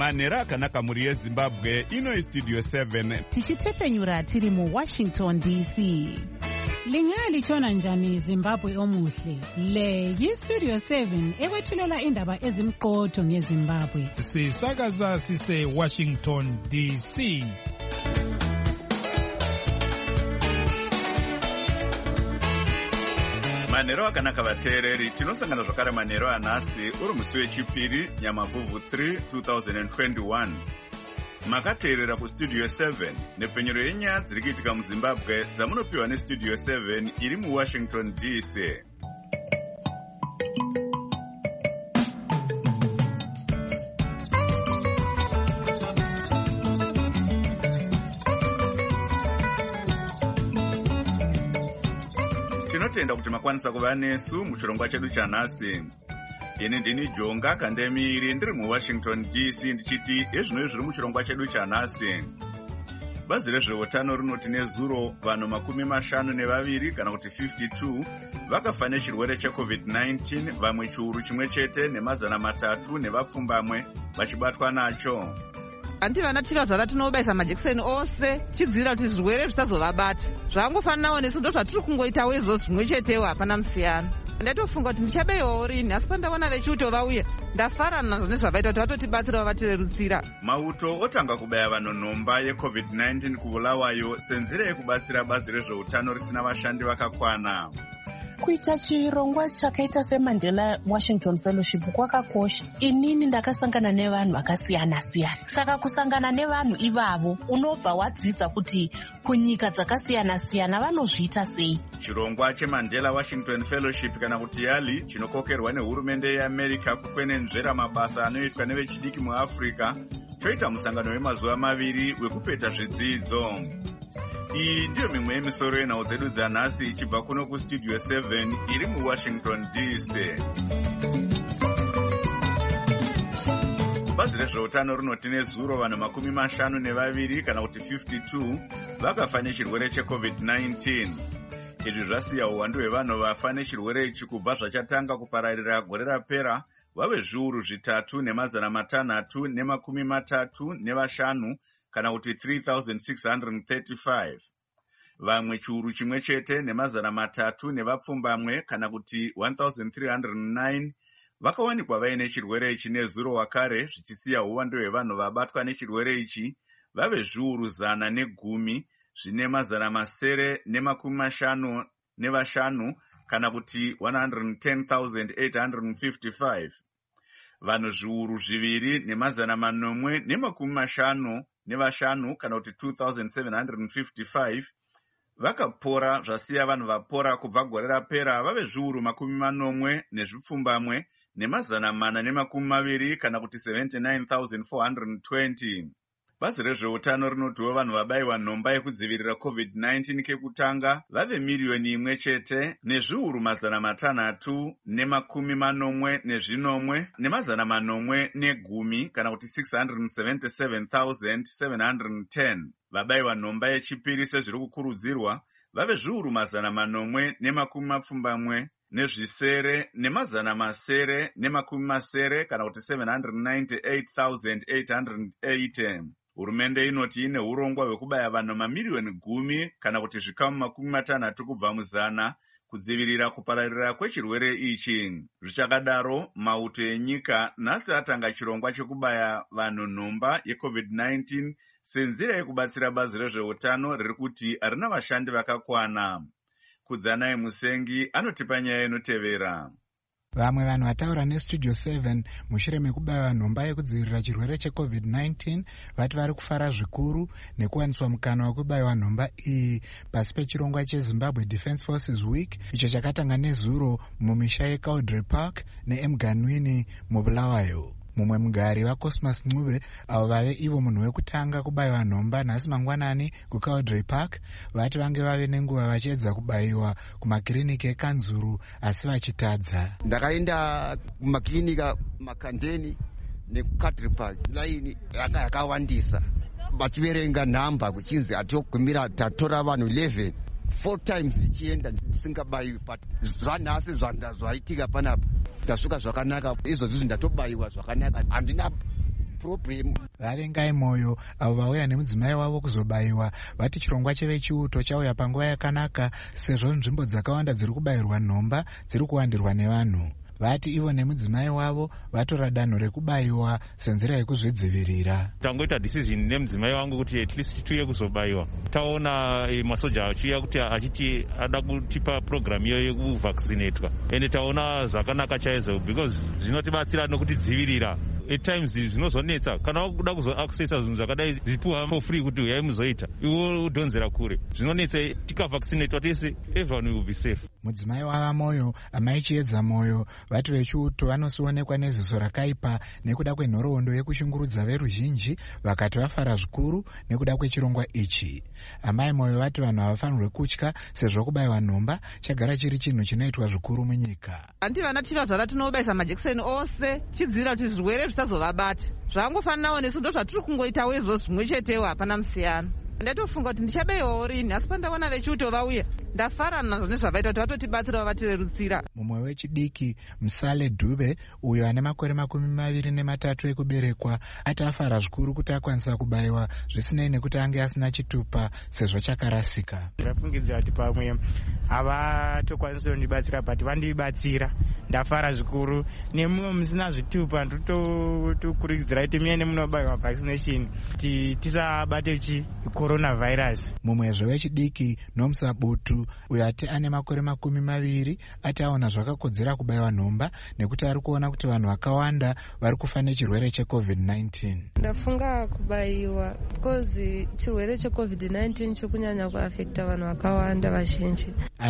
manhero akanaka mhuri yezimbabwe. Ino istudio 7 tichitefenyura tiri muWashington DC. Lingalitshona njani Zimbabwe omuhle? Le yistudio 7 ekwethulela indaba ezimqotho ngeZimbabwe. Sisakaza sise Washington DC. manhero akanaka vateereri, tinosangana zvakare manhero anhasi uri musi wechipiri Nyamavhuvhu 3 2021. Makateerera kustudio 7 nepfenyuro yenyaya dziri kuitika muZimbabwe dzamunopiwa nestudio 7 iri muWashington DC. Tinotenda kuti makwanisa kuva nesu muchirongwa chedu chanhasi. Ini ndini Jonga Kandemiri ndiri muWashington DC ndichiti ezvino zviri muchirongwa chedu chanhasi. Bazi rezveutano rinoti nezuro vanhu 52 kana kuti 52 vakafa nechirwere cheCovid-19, vamwe chiuru chimwe chete nemazana 3 nevapfumbamwe vachibatwa nacho. Antivana tivazvara tinobaisa majekiseni ose chidzivirira kuti zvirwere zvisazovabata. Zvangofananawo nesu ndo zvatiri kungoitawo izvozvo zvimwe chetewo, hapana musiyano. Ndatofunga kuti ndichabeyawo rini, asi pandaona vechiuto vauya ndafara nazvo nezvavaita kuti vatotibatsira vatirerutsira. Mauto otanga kubaya vanhu nhomba yeCovid-19 kubulawayo senzira yekubatsira bazi rezveutano risina vashandi vakakwana. Kuita chirongwa chakaita seMandela Washington Fellowship kwakakosha. Inini ndakasangana nevanhu vakasiyana siyana. Saka kusangana nevanhu ivavo unobva wadzidza kuti kunyika dzakasiyana siyana vanozviita sei. Chirongwa cheMandela Washington Fellowship kana kuti YALI chinokokerwa nehurumende yeAmerica kukwenenzvera mabasa anoitwa nevechidiki muAfrica choita musangano wemazuva 2 wekupeta zvidzidzo. Iyi ndiyo mimwe yemisoro yenhau dzedu dzanhasi ichibva kuno kustudio 7 iri muWashington DC. Bazi rezveutano rinoti nezuro vanhu 52 kana kuti 52 vakafa nechirwere cheCovid-19. Izvi zvasiya uwandu hwevanhu vafa nechirwere ichi kubva zvachatanga kupararira gore rapera vave zviuru 3 nemazana 335 kana kuti 3635. Vamwe chiuru chimwe chete nemazana 3 nevapfumbamwe kana kuti 1309 vakawanikwa vaine chirwere ichi nezuro wakare, zvichisiya uwandu hwevanhu vabatwa nechirwere ichi vave zviuru 110 zvine mazana 955 kana kuti 110,855. Vanhu zviuru 2 nemazana 855 kana kuti 2,755 vakapora, zvasiya vanhu vapora kubva gore rapera vave zviuru 40 nezvipfumbamwe nemazana 420 kana kuti 79,420. Bazi rezveutano rinotiwo vanhu vabayiwa nhomba yekudzivirira COVID-19 kekutanga vave 1,000,000 chete nezviuru 340 nemazana 810 kana kuti 677,710. Vabayiwa nhomba yechipiri sezviri kukurudzirwa vave zviuru 870 nezvisere nemazana 900 kana kuti 798,880. Hurumende inoti ine urongwa hwekubaya vanhu 10,000,000 kana kuti zvikamu 60 kubva muzana kudzivirira kupararira kwechirwere ichi. Zvichakadaro, mauto enyika nhasi atanga chirongwa chekubaya vanhu nhomba yeCovid-19 senzira yekubatsira bazi rezveutano riri kuti harina vashandi vakakwana. Kudzanai Musengi anotipa nyaya inotevera. Vamwe vanhu vataura nestudio 7 mushure mekubaya nhomba yekudzivirira chirwere cheCovid-19 vati vari kufara zvikuru nekuwaniswa mukana wekubayiwa nhomba iyi pasi pechirongwa cheZimbabwe Defence Forces Week icho chakatanga nezuro mumisha yeCaudrey Park neMganwini muBulawayo. Mumwe mugari vaCosmas Ncube avo vave ivo munhu wekutanga kubayiwa nhomba nhasi mangwanani kuCaudrey Park vati vange vave nenguva vachiedza kubayiwa kumakiriniki ekanzuru asi vachitadza. Ndakaenda kumakirinika Makandeni nekuCaudrey Park, laini yanga yakawandisa vachiverenga nhamba kuchinzi atogumira tatora vanhu 11 4 times ichienda ndisingabayiwi. Zvanhasi zvaitika panapa ndasvika zvakanaka, izvozvi ndatobayiwa zvakanaka, handina problem. Vavengai Moyo avo vauya nemudzimai wavo kuzobayiwa vati chirongwa chevechiuto chauya panguva yakanaka sezvo nzvimbo dzakawanda dziri kubayirwa nhomba dziri kuwandirwa nevanhu. Vati ivo nemudzimai wavo vatora danho rekubayiwa senzira yekuzvidzivirira. Tangoita decision nemudzimai wangu kuti at least tuye kuzobayiwa. Taona masoja achiuya kuti achiti ada kutipa program iyo yekuvaccinatwa. Ende taona zvakanaka chaizvo because zvinotibatsira nokutidzivirira. At times zvinozonetsa kana wakuda kuzoaccessa zvinhu zvakadai zvipuwa for free kuti uyai muzoita iwo udhonzera kure zvinonetsa tikavaccinatwa tese everyone will be safe. Mudzimai wava Moyo amai Chiedza Moyo vati vechiuto vanosionekwa neziso rakaipa nekuda kwenhoroondo yekushungurudza veruzhinji vakati vafara zvikuru nekuda kwechirongwa ichi. Amai Moyo vati vanhu havafanirwe kutya sezvo kubayiwa nhomba chagara chiri chinhu chinoitwa zvikuru munyika. Anti vana tivazvara tinobayisa majekiseni ose chidzivirira kuti zvirwere zvisazovabata. Zvangofanirawo nesu ndo zvatiri kungoitawo izvozvo zvimwe chetewo hapana musiyano. Ndatofunga kuti ndichabeyawo rini asi pandaona vechiuto vauya ndafara nazvo nezvavaita kuti vatotibatsirawo vatirerutsira. Mumwe wechidiki Musale Dube uyo ane makore 23 ekuberekwa ati afara zvikuru kuti akwanisa kubayiwa zvisinei nekuti ange asina chitupa sezvo chakarasika. Ndafungidzira kuti pamwe havatokwanisa kundibatsira but vandibatsira ndafara zvikuru nemumwe musina zvitupa ndotokurudzira kuti muende munobayiwa vaccination kuti tisabate coronavirus. Mumwezve wechidiki Nomsa Butu uyo ati ane makore 20 ati aona zvakakodzera kubayiwa nhomba nekuti ari kuona kuti vanhu vakawanda vari kufa nechirwere cheCovid-19. Ndafunga kubayiwa because chirwere cheCovid-19 chikunyanya kuafekta vanhu vakawanda vazhinji.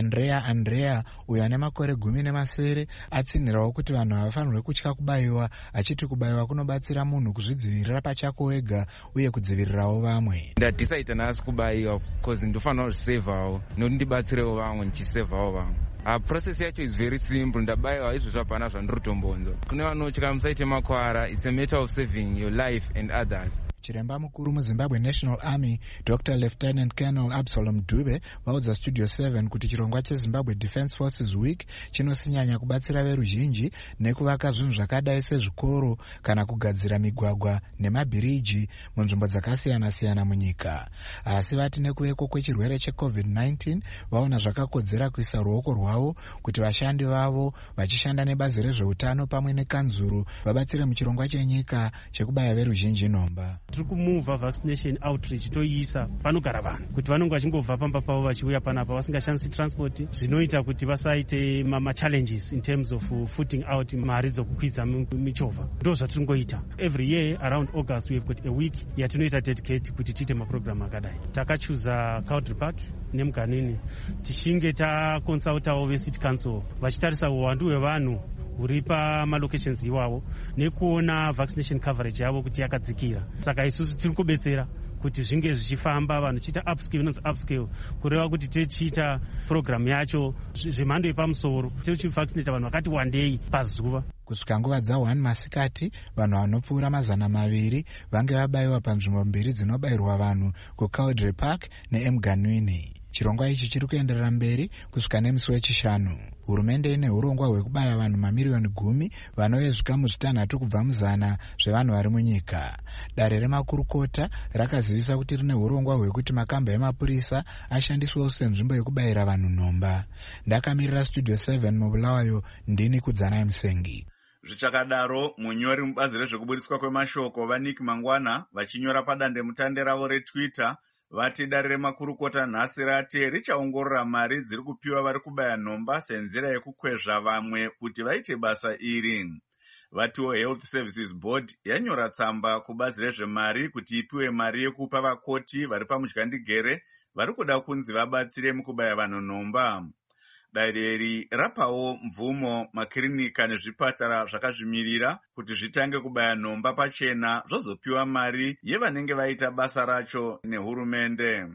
Andrea uyo ane makore 17 atsinhirawo kuti vanhu havafanirwe kutya kubayiwa achiti kubayiwa kunobatsira munhu kuzvidzivirira pachako wega uye kudzivirirawo vamwe. Ndadisaita nhasi kubayiwa because ndofanira kuzvisevhawo nokuti ndibatsirewo vamwe ndichisevhawo vamwe. Process yacho is very simple. Ndabayiwa izvo zvapana zvandinotombonzwa. Kune vanotya musaite makwara. It's a matter of saving your life and others. Chiremba mukuru muZimbabwe National Army Dr. Lieutenant Colonel Absalom Dube vaudza Studio 7 kuti chirongwa cheZimbabwe Defence Forces Week chinosinyanya kubatsira veruzhinji nekuvaka zvinhu zvakadai sezvikoro kana kugadzira migwagwa nemabhiriji munzvimbo dzakasiyana-siyana munyika. Asi vati nekuveko kwechirwere cheCovid-19 vaona zvakakodzera kuisa ruoko rwavo kuti vashandi vavo vachishanda nebazi rezveutano pamwe nekanzuru vabatsire muchirongwa chenyika chekubaya veruzhinji nhomba. Tiri kumuvha vaccination outreach toiisa panogara vanhu kuti vanonge vachingobva pamba pavo vachiuya panapa vasingashandisi transport zvinoita kuti vasaite machallenges in terms of footing out mari dzokukwidza michovha. Ndo zvatiri ngoita every year around August we have got a week yatinoita dedicate kuti tiite maprogram akadai. Takachuza Cowdrey Park neMganini tichinge taconsultawo veCity Council vachitarisa uwandu hwevanhu huri pamalocations iwawo nekuona vaccination coverage yavo kuti yakadzikira. Saka isusu tiri kubetsera kuti zvinge zvichifamba vanhu chiita upscale kureva kuti tichiita program yacho zvemhando yepamusoro tichivaccinata vanhu vakati wandei pazuva. Kusvika nguva dza1 masikati vanhu vanopfuura 200 vange vabayiwa panzvimbo 2 dzinobayirwa vanhu kuCowdrey Park neMganwini. Chirongwa ichi chiri kuenderera mberi kusvika nemusi wechishanu. Hurumende ine urongwa hwekubaya vanhu mamiliyoni 10 vanouya zvikamu 6 kubva mu100 zvevanhu vari munyika. Dare remakurukota rakazivisa kuti rine urongwa hwekuti makamba emapurisa ashandiswewo senzvimbo yekubayira vanhu nhomba. Ndakamirira Studio 7 muBulawayo ndini Kudzanai Musengi. Zvichakadaro munyori mubazi rezvekuburitswa kwemashoko vaNick Mangwana vachinyora padandemutande ravo reTwitter vati dare remakurukota nhasi rati richaongorora mari dziri kupiwa vari kubaya nhomba senzira yekukwezva vamwe kuti vaite basa iri. Vatiwo Health Services Board yanyora tsamba kubazi rezvemari kuti ipiwe mari yekupa vakoti vari pamudyandigere vari kuda kunzi vabatsire mukubaya vanhu nhomba. Dare iri rapawo mvumo makirinika nezvipatara zvakazvimirira kuti zvitange kubaya nhomba pachena zvozopiwa mari yevanenge vaita basa racho nehurumende.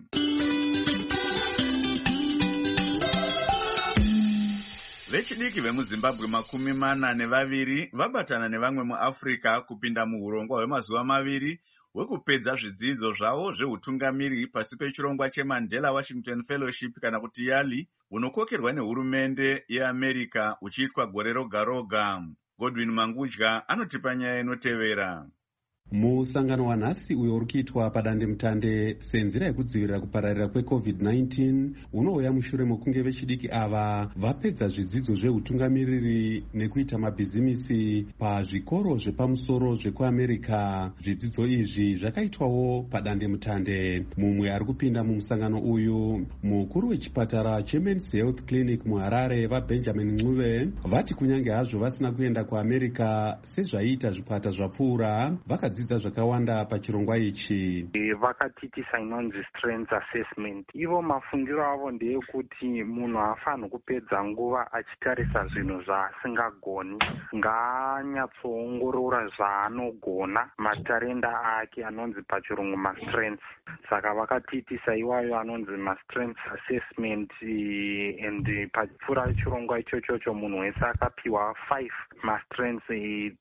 Vechidiki vemuZimbabwe 42 vabatana nevamwe muAfrica kupinda muhurongwa hwemazuva 2 hwekupedza zvidzidzo zvavo zveutungamiri pasi pechirongwa cheMandela Washington Fellowship kana kuti YALI hunokokerwa nehurumende yeAmerica uchiitwa gore roga roga. Godwin Mangudya anotipa nyaya inotevera. Musangano wanhasi uyo uri kuitwa padandemutande senzira yekudzivirira kupararira kweCovid-19 unouya mushure mekunge vechidiki ava vapedza zvidzidzo zveutungamiriri nekuita mabhizimisi pazvikoro zvepamusoro zvekuamerica. Zvidzidzo izvi zvakaitwawo padandemutande. Mumwe ari kupinda mumusangano uyu mukuru wechipatara cheMen's Health Clinic muHarare vaBenjamin Ncube vati kunyange hazvo vasina kuenda kuamerica sezvaiita zvikwata zvapfuura vakadzidza zvakawanda pachirongwa ichi. Vakatitisa inonzi strength assessment. Ivo mafundiro avo ndeyekuti munhu hafanhi kupedza nguva achitarisa zvinhu zvaasingagoni, ngaanyatsoongorora zvaanogona, matarenda ake anonzi pachirungu mastrengths. Saka vakatitisa iwayo anonzi mastrengths assessment, and pachipfuura chirongwa ichocho munhu wese akapiwa 5 mastrengths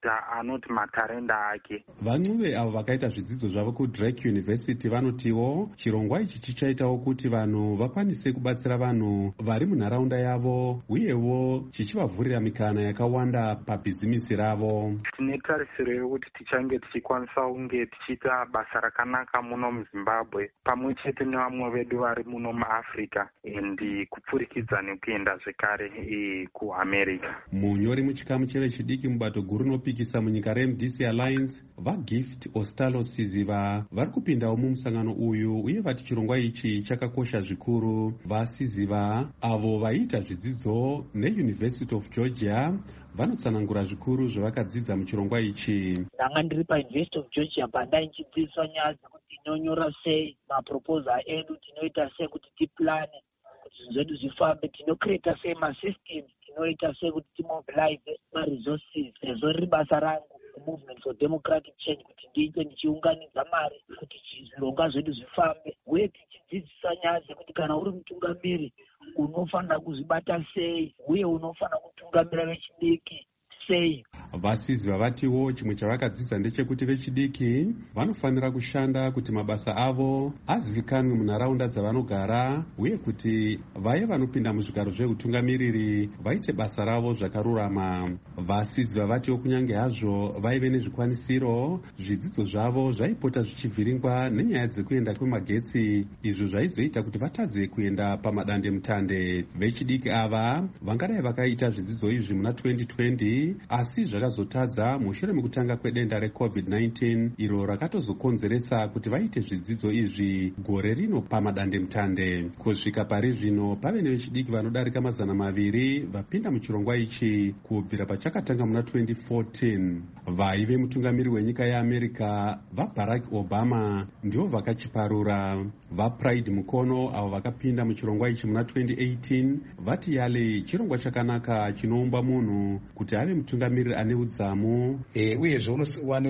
anoti matarenda ake. Vancube avo vakaita zvidzidzo zvavo kuDrake University vanotiwo chirongwa ichi chichaitawo kuti vanhu vakwanise kubatsira vanhu vari munharaunda yavo uyewo chichivavhurira mikana yakawanda pabhizimisi ravo. Tine tarisiro yekuti tichange tichikwanisa kunge tichiita basa rakanaka muno muZimbabwe pamwe chete nevamwe vedu vari muno muAfrica and kupfurikidza nekuenda zvekare kuAmerica. Munyori muchikamu chevechidiki mubato guru rinopikisa munyika reMDC Alliance vaGift Ostalo Siziva vari kupindawo mumusangano uyu uye vati chirongwa ichi chakakosha zvikuru. VaSiziva avo vaiita zvidzidzo neUniversity of Georgia vanotsanangura zvikuru zvavakadzidza muchirongwa ichi. Ndanga ndiri paUniversity of Georgia pandaichidzidziswa nyaya dzekuti tinonyora sei maproposal edu, tinoita sei kuti tiplane kuti zvinhu zvedu zvifambe, tinocreata sei masystem, tinoita sei kuti timobilize maresources. Rezo riri basa rangu Movement for Democratic Change kuti ndiite ndichiunganidza mari kuti zvirongwa zvedu zvifambe, uye tichidzidzisa nyaya dzekuti kana uri mutungamiri unofanira kuzvibata sei uye unofanira kutungamira vechidiki sei. VaSiziva vatiwo chimwe chavakadzidza ndechekuti vechidiki vanofanira kushanda kuti mabasa avo azivikanwe munharaunda dzavanogara uye kuti vaye vanopinda muzvigaro zveutungamiriri vaite basa ravo zvakarurama. VaSiziva vatiwo kunyange hazvo vaive nezvikwanisiro, zvidzidzo zvavo zvaipota zvichivhiringwa nenyaya dzekuenda kwemagetsi, izvo zvaizoita kuti vatadze kuenda pamadandemutande. Vechidiki ava vangadai vakaita zvidzidzo izvi muna 2020 asi zvakazotadza mushure mekutanga kwedenda reCovid-19 iro rakatozokonzeresa kuti vaite zvidzidzo izvi gore rino pamadandemutande. Kusvika pari zvino pave nevechidiki vanodarika 200 vapinda muchirongwa ichi kubvira pachakatanga muna 2014. Vaive mutungamiri wenyika yeAmerica vaBarack Obama ndivo vakachiparura. VaPride Mukono avo vakapinda muchirongwa ichi muna 2018 vati yale chirongwa chakanaka chinoumba munhu kuti ave mutungamiri ane udzamu, uyezve unowa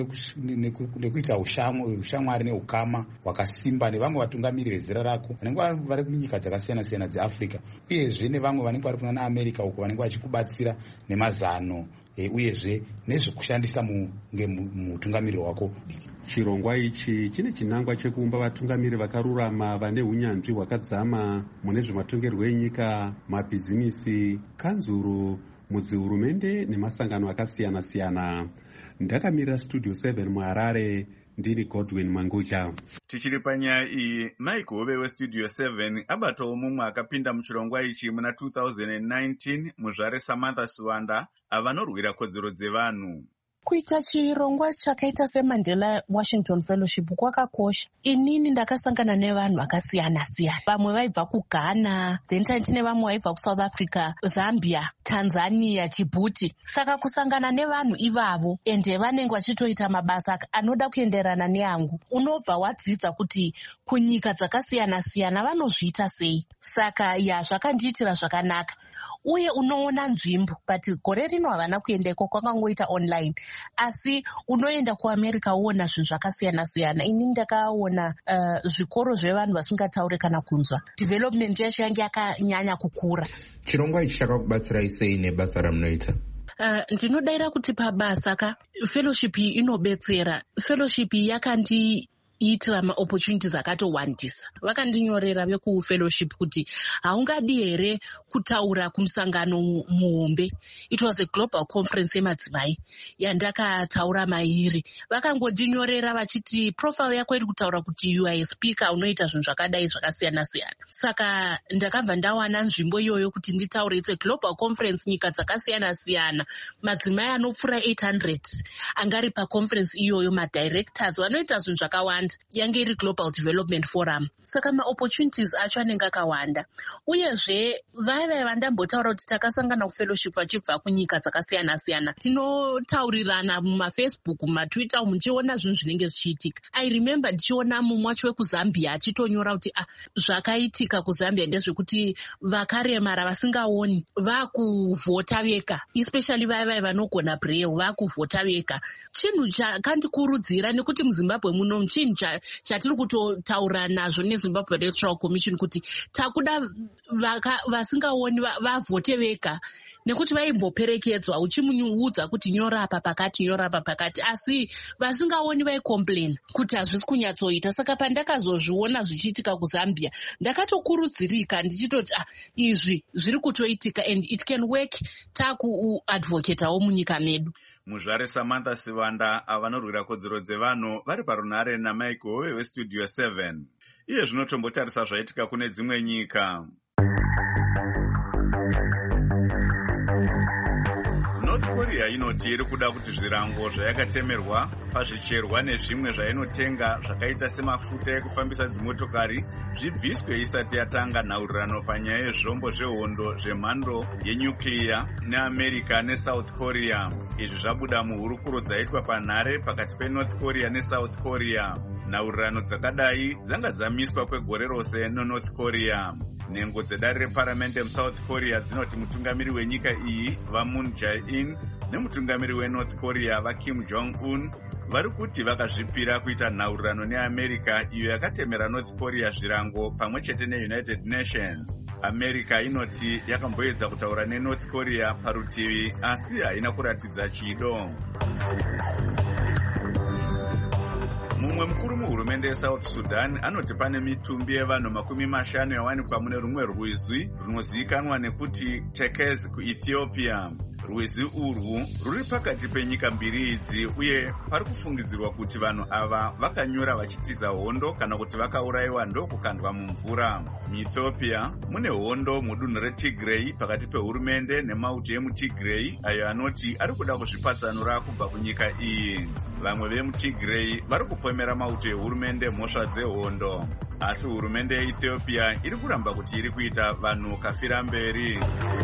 nekuita ushamwari neukama hwakasimba nevamwe vatungamiri vezera rako vanenge vari kunyika dzakasiyana siyana dzeAfrica, uyezve nevamwe vanenge vari kuna naAmerica uko vanenge vachikubatsira nemazano uyezve nezvekushandisa mutungamiri wako. Chirongwa ichi chine chinangwa chekuumba vatungamiri vakarurama vane unyanzvi hwakadzama mune zvematongerwo enyika, mabhizimisi, kanzuru, mudzihurumende nemasangano akasiyana siyana. Ndakamirira Studio 7 muHarare, ndini Godwin Mangucha. Tichiri panyaya iyi, Mike Hove weStudio 7 abatawo mumwe akapinda muchirongwa ichi muna 2019 muzvare Samantha Siwanda avanorwira kodzero dzevanhu. Kuita chirongwa chakaita seMandela Washington Fellowship kwakakosha. Inini ndakasangana nevanhu vakasiyana siyana. Vamwe vaibva kuGhana, then tine vamwe vaibva kuSouth Africa, Zambia, Tanzania, Djibouti. Saka kusangana nevanhu ivavo ende vanenge vachitoita mabasa anoda kuenderana neangu. Unobva wadzidza kuti kunyika dzakasiyana siyana vanozviita sei. Saka zvakandiitira zvakanaka. Uye unoona nzvimbo, but gore rino havana kuendeko, kwakangoita online. Asi unoenda kuAmerica uona zvinhu zvakasiyana siyana. Ini ndakaona zvikoro zvevanhu vasingataure kana kunzwa. Development yacho yange yakanyanya kukura. Chirongwa ichi chakakubatsirai sei nebasa ramunoita? Ndinodaira kuti pabasa fellowship iyi inobetsera. Fellowship iyi kuzviitira maopportunities akatowandisa. Vakandinyorera vekufellowship kuti haungadi here kutaura kumusangano muhombe. It was a global conference yemadzimai yandakataura mairi. Vakangondinyorera vachiti profile yako iri kutaura kuti you are a speaker unoita zvinhu zvakadai zvakasiyana siyana. Saka ndakabva ndawana nzvimbo iyoyo kuti nditaure. It's a global conference, nyika dzakasiyana siyana. Madzimai anopfuura 800 angari paconference iyoyo, madirectors vanoita zvinhu zvakawanda. Yange iri global development forum. Saka maopportunities acho anenge akawanda. Uyezve vaiva ndambotaura kuti takasangana kufellowship vachibva kunyika dzakasiyana siyana. Tinotaurirana mumafacebook, mumatwitter, muchiona zvinhu zvinenge zvichiitika. I remember ndichiona mumwe wacho wekuzambia achitonyora kuti zvakaitika kuzambia ndezvekuti vakaremara vasingaoni vakuvhota vega, especially vaya vanogona braille vakuvhota vega. Chinhu chakandikurudzira nekuti muZimbabwe muno chinhu chatiri kutotaura nazvo neZimbabwe Electoral Commission kuti takuda vasingaoni vavhote vega, nekuti vaimboperekedzwa uchimuudza kuti nyora apa pakati, nyora apa pakati, asi vasingaoni vaicomplain kuti hazvisi kunyatsoita. Saka pandakazozviona zvichiitika kuZambia ndakatokurudzirika ndichitoti izvi zviri kutoitika and it can work. Takuadvocatewo munyika medu. Muzvare Samantha Sivanda avanorwira kodzero dzevanhu vari parunhare naMichael weStudio 7. Iye zvinotombotarisa zvaitika kune dzimwe nyika. North Korea inoti iri kuda kuti zvirango zvayakatemerwa pazvicherwa nezvimwe zvainotenga zvakaita semafuta ekufambisa dzimotokari zvibviswe isati yatanga nhaurirano panyaya yezvombo zvehondo zvemhando yenyukliya neAmerica neSouth Korea. Izvi zvabuda muhurukuro dzaitwa panhare pakati peNorth Korea neSouth Korea. Nhaurirano dzakadai dzanga dzamiswa kwegore rose neNorth Korea. Nhengo dzedare reparamende muSouth Korea dzinoti mutungamiri wenyika iyi vaMoon Jae-in nemutungamiri weNorth Korea vaKim Jong-un vari kuti vakazvipira kuita nhaurirano neAmerica iyo yakatemera North Korea zvirango pamwe chete neUnited Nations. America inoti yakamboedza kutaura neNorth Korea parutivi asi haina kuratidza chido. Mumwe mukuru muhurumende yeSouth Sudan anoti pane mitumbi yevanhu 50 yawanikwa mune rumwe rwizi runozivikanwa nekuti Tekez kuEthiopia. Rwizi urwu ruri pakati penyika mbiri idzi uye pari kufungidzirwa kuti vanhu ava vakanyura vachitiza hondo kana kuti vakaurayiwa ndokukandwa mumvura. MuEthiopia mune hondo mudunhu reTigray pakati pehurumende nemauto emuTigray ayo anoti ari kuda kuzvipatsanura kubva kunyika iyi. Vamwe vemuTigray vari kupomera mauto ehurumende mhosva dzehondo, asi hurumende yeEthiopia iri kuramba kuti iri kuita vanhu kafira mberi.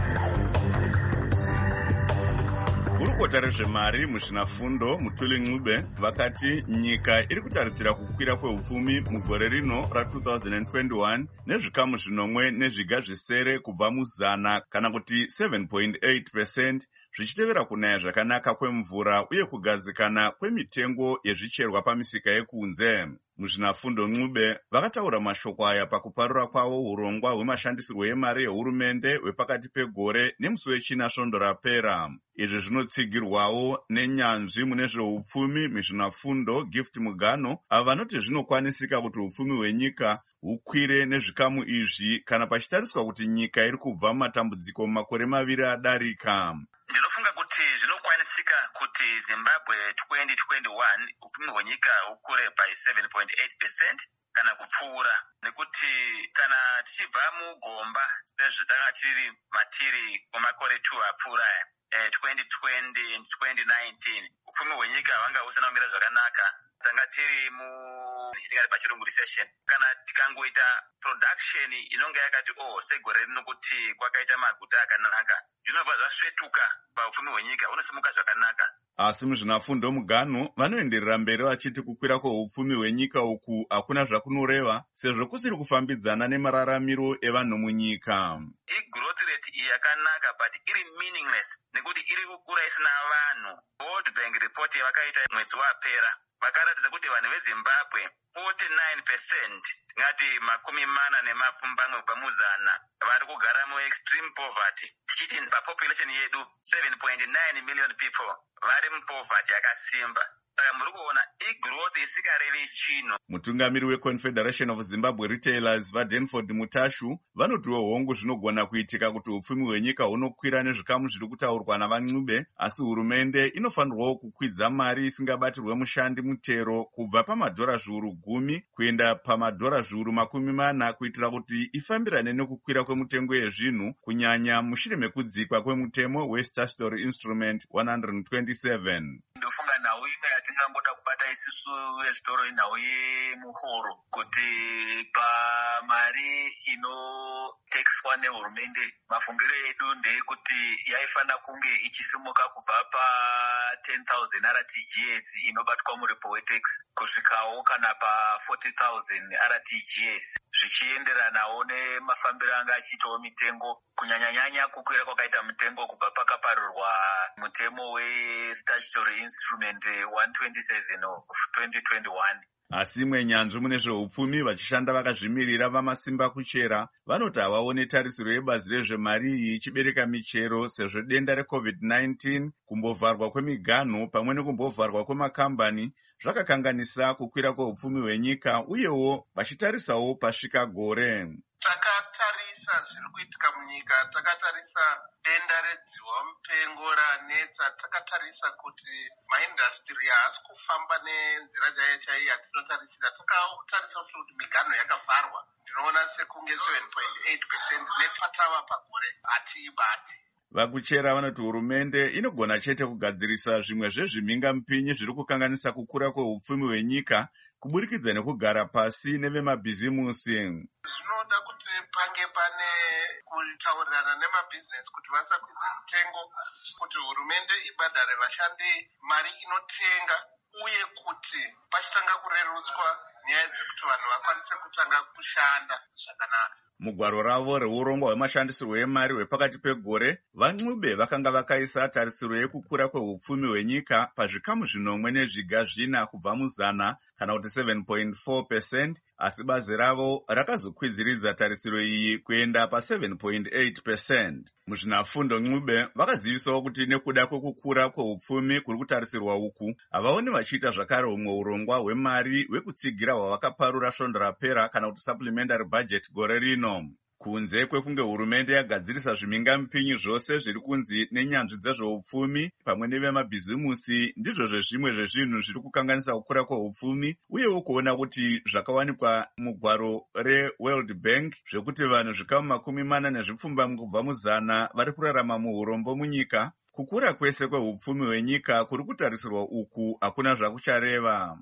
Gurukota rezvemari muzvinafundo Mutuli Ncube vakati nyika iri kutarisira kukwira kwehupfumi mugore rino ra2021 nezvikamu zvinomwe nezviga zvisere kubva muzana kana kuti 7.8% zvichitevera kunaya zvakanaka kwemvura uye kugadzikana kwemitengo yezvicherwa pamisika yekunze. Muzvinafundo Ncube vakataura mashoko aya pakuparura kwavo urongwa hwemashandisirwo emari yehurumende hwepakati pegore nemusi wechina svondo rapera. Izvi zvinotsigirwawo nenyanzvi mune zveupfumi muzvinafundo Gift Mugano ava vanoti zvinokwanisika kuti upfumi hwenyika hukwire nezvikamu izvi kana pachitariswa kuti nyika iri kubva mumatambudziko makore maviri adarika. Ndinofunga kuti zvinokwanisika kuti Zimbabwe 2021 upfumi hwenyika hukure by 7.8% kana kupfuura, nekuti kana tichibva mugomba sezvitanga tiri matiri kwemakore 2 apfuura 2020 and 2019 upfumi hwenyika hwanga husina kumira zvakanaka. Tanga tiri itingati pachirungu recession. Kana tikangoita production inonga yakati segore rino kuti kwakaita maguta akanaka, zvinobva zvasvetuka paupfumi hwenyika hunosimuka zvakanaka. Asi muzvinafundo Mugano vanoenderera mberi vachiti kukwira kweupfumi hwenyika uku hakuna zvakunoreva sezvo kusiri kufambidzana nemararamiro evanhu munyika. Growth rate iyi yakanaka but iri meaningless nekuti iri kukura isina vanhu. World Bank report yavakaita mwedzi wapera vakaratidza kuti vanhu veZimbabwe 49%, tingati 40 pamuzana vari kugara mu-extreme poverty. Tichiti papopulation yedu 7.9 million people vari mupoverty yakasimba. muri kuona igrowth isikarevi chino. Mutungamiri weConfederation of Zimbabwe Retailers vaDenford Mutashu vanotiwo hongu zvinogona kuitika kuti upfumi hwenyika hunokwira nezvikamu zviri kutaurwa navancube, asi hurumende inofanirwawo kukwidza mari isingabatirwe mushandi mutero kubva pamadhora zviuru 10 kuenda pamadhora zviuru 40 kuitira kuti ifambirane nekukwira kwemutengo yezvinhu, kunyanya mushure mekudzikwa kwemutemo weStatutory Instrument 127. Ndofunga nhau imwe yatingamboda kubata isusu vezvitoro inhau yemuhoro, kuti pamari inotekiswa nehurumende mafungiro edu ndeyekuti yaifana kunge ichisimuka kubva pa10,000 RTGS inobatwa muripo weTax kusvikawo kana pa40,000 RTGS, zvichienderanawo nemafambiro anga achiitawo mitengo, kunyanyanyanya kukwira kwakaita mitengo kubva pakaparurwa mutemo weStatutory Instrument 127 of 2021. Asi imwe nyanzvi mune zveupfumi vachishanda vakazvimirira vamasimba kuchera vanoti havaone tarisiro yebazi rezvemari iyi ichibereka michero, sezvo denda reCovid-19, kumbovharwa kwemiganhu pamwe nekumbovharwa kwemakambani zvakakanganisa kukwira kweupfumi hwenyika, uyewo vachitarisawo pasvika gore. Takatarisa zviri kuitika munyika, takatarisa denda redziwa mupengo ranetsa, takatarisa kuti maindastry haasi kufamba nenzira chaiyo yatinotarisira, takatarisa kuti miganho yakavharwa. Ndinoona sekunge 7.8% nepatava pagore hatiibati. Vakuchera vanoti hurumende inogona chete kugadzirisa zvimwe zvezvimhingamupinyi zviri kukanganisa kukura kweupfumi hwenyika kuburikidza nekugara pasi nevemabhizimusi. Zvinoda kuti pange pane kutaurirana nemabhizinesi kuti vasakwidza mutengo, kuti hurumende ibhadhare vashandi mari inotenga, uye kuti pachitanga kurerutswa nyaya dzekuti vanhu vakwanise kutanga kushanda zvakanaka. Mugwaro ravo reurongwa hwemashandisirwo emari hwepakati pegore, vancube vakanga vakaisa tarisiro yekukura kweupfumi hwenyika pazvikamu 10 kubva muzana, kana kuti 7.4%, asi bazi ravo rakazokwidziridza tarisiro iyi kuenda pa7.8%. Muzvinafundo ncube vakazivisawo kuti nekuda kwekukura kweupfumi kuri kutarisirwa uku, havaoni vachiita zvakare humwe urongwa hwemari hwekutsigira hwavakaparura svondo rapera, kana kuti supplementary budget gore rino. Kunze kwekunge hurumende yagadzirisa zvimhingamupinyi zvose zviri kunzi nenyanzvi dzezveupfumi pamwe nevemabhizimusi, ndizvo zvezvimwe zvezvinhu zviri kukanganisa kukura kweupfumi, uyewo kuona kuti zvakawanikwa mugwaro reWorld Bank zvekuti vanhu zvikamu 40 kubva muzana vari kurarama muurombo munyika, kukura kwese kweupfumi hwenyika kuri kutarisirwa uku hakuna zvakuchareva.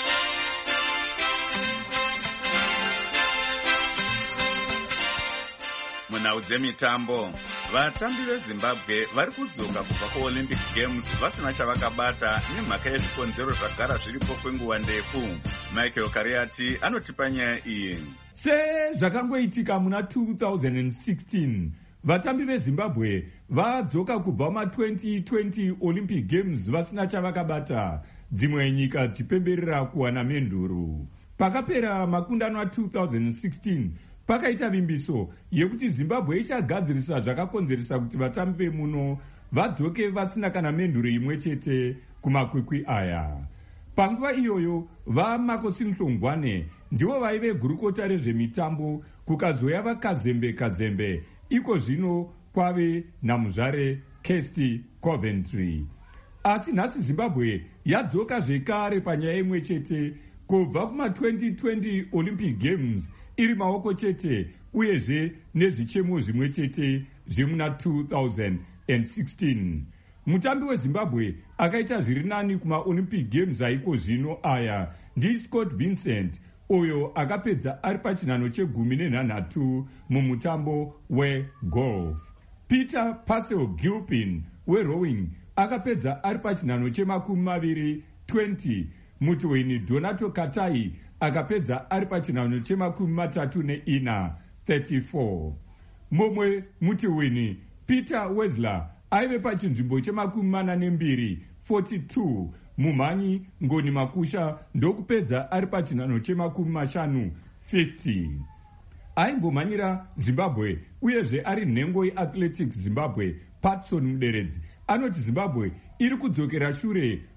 Munhau dzemitambo, vatambi veZimbabwe vari kudzoka kubva kuOlympic Games vasina chavakabata nemhaka yezvikonzero zvagara zviripo kwenguva ndefu. Michael Kariati anotipa nyaya iyi. Sezvakangoitika muna 2016, vatambi veZimbabwe vadzoka kubva ma2020 Olympic Games vasina chavakabata, dzimwe nyika dzichipemberera kuwana menduru. Pakapera makundano a2016, pakaita vimbiso yekuti Zimbabwe ichagadzirisa zvakakonzeresa kuti vatambi vemuno vadzoke vasina kana menduro imwe chete kumakwikwi aya. Panguva iyoyo vaMakosi Mhlongwane ndivo vaive gurukota rezvemitambo, kukazoya vaKazembe iko zvino kwave namuzvare Kirsty Coventry. Asi nhasi Zimbabwe yadzoka zvekare panyaya imwe chete kubva kuma2020 Olympic Games iri maoko chete, uyezve nezvichemo zvimwe chete zvemuna 2016. Mutambi weZimbabwe akaita zviri nani kumaOlympic Games aiko zvino aya ndiScott Vincent, uyo akapedza ari pachinhano che13 mumutambo wegolf. Peter Purcell Gilpin werowing akapedza ari pachinhano che20. Mutiweni Donato Katai akapedza ari pachinhano che34. Momwe mutiweni Peter Wessler aive pachinzvimbo che42. Mumhanyi Ngoni Makusha ndokupedza ari pachinhano che50. Aimbomhanyira Zimbabwe uyezve ari nhengo yeAthletics Zimbabwe, Patson Muderedzi anoti Zimbabwe iri kudzokera shure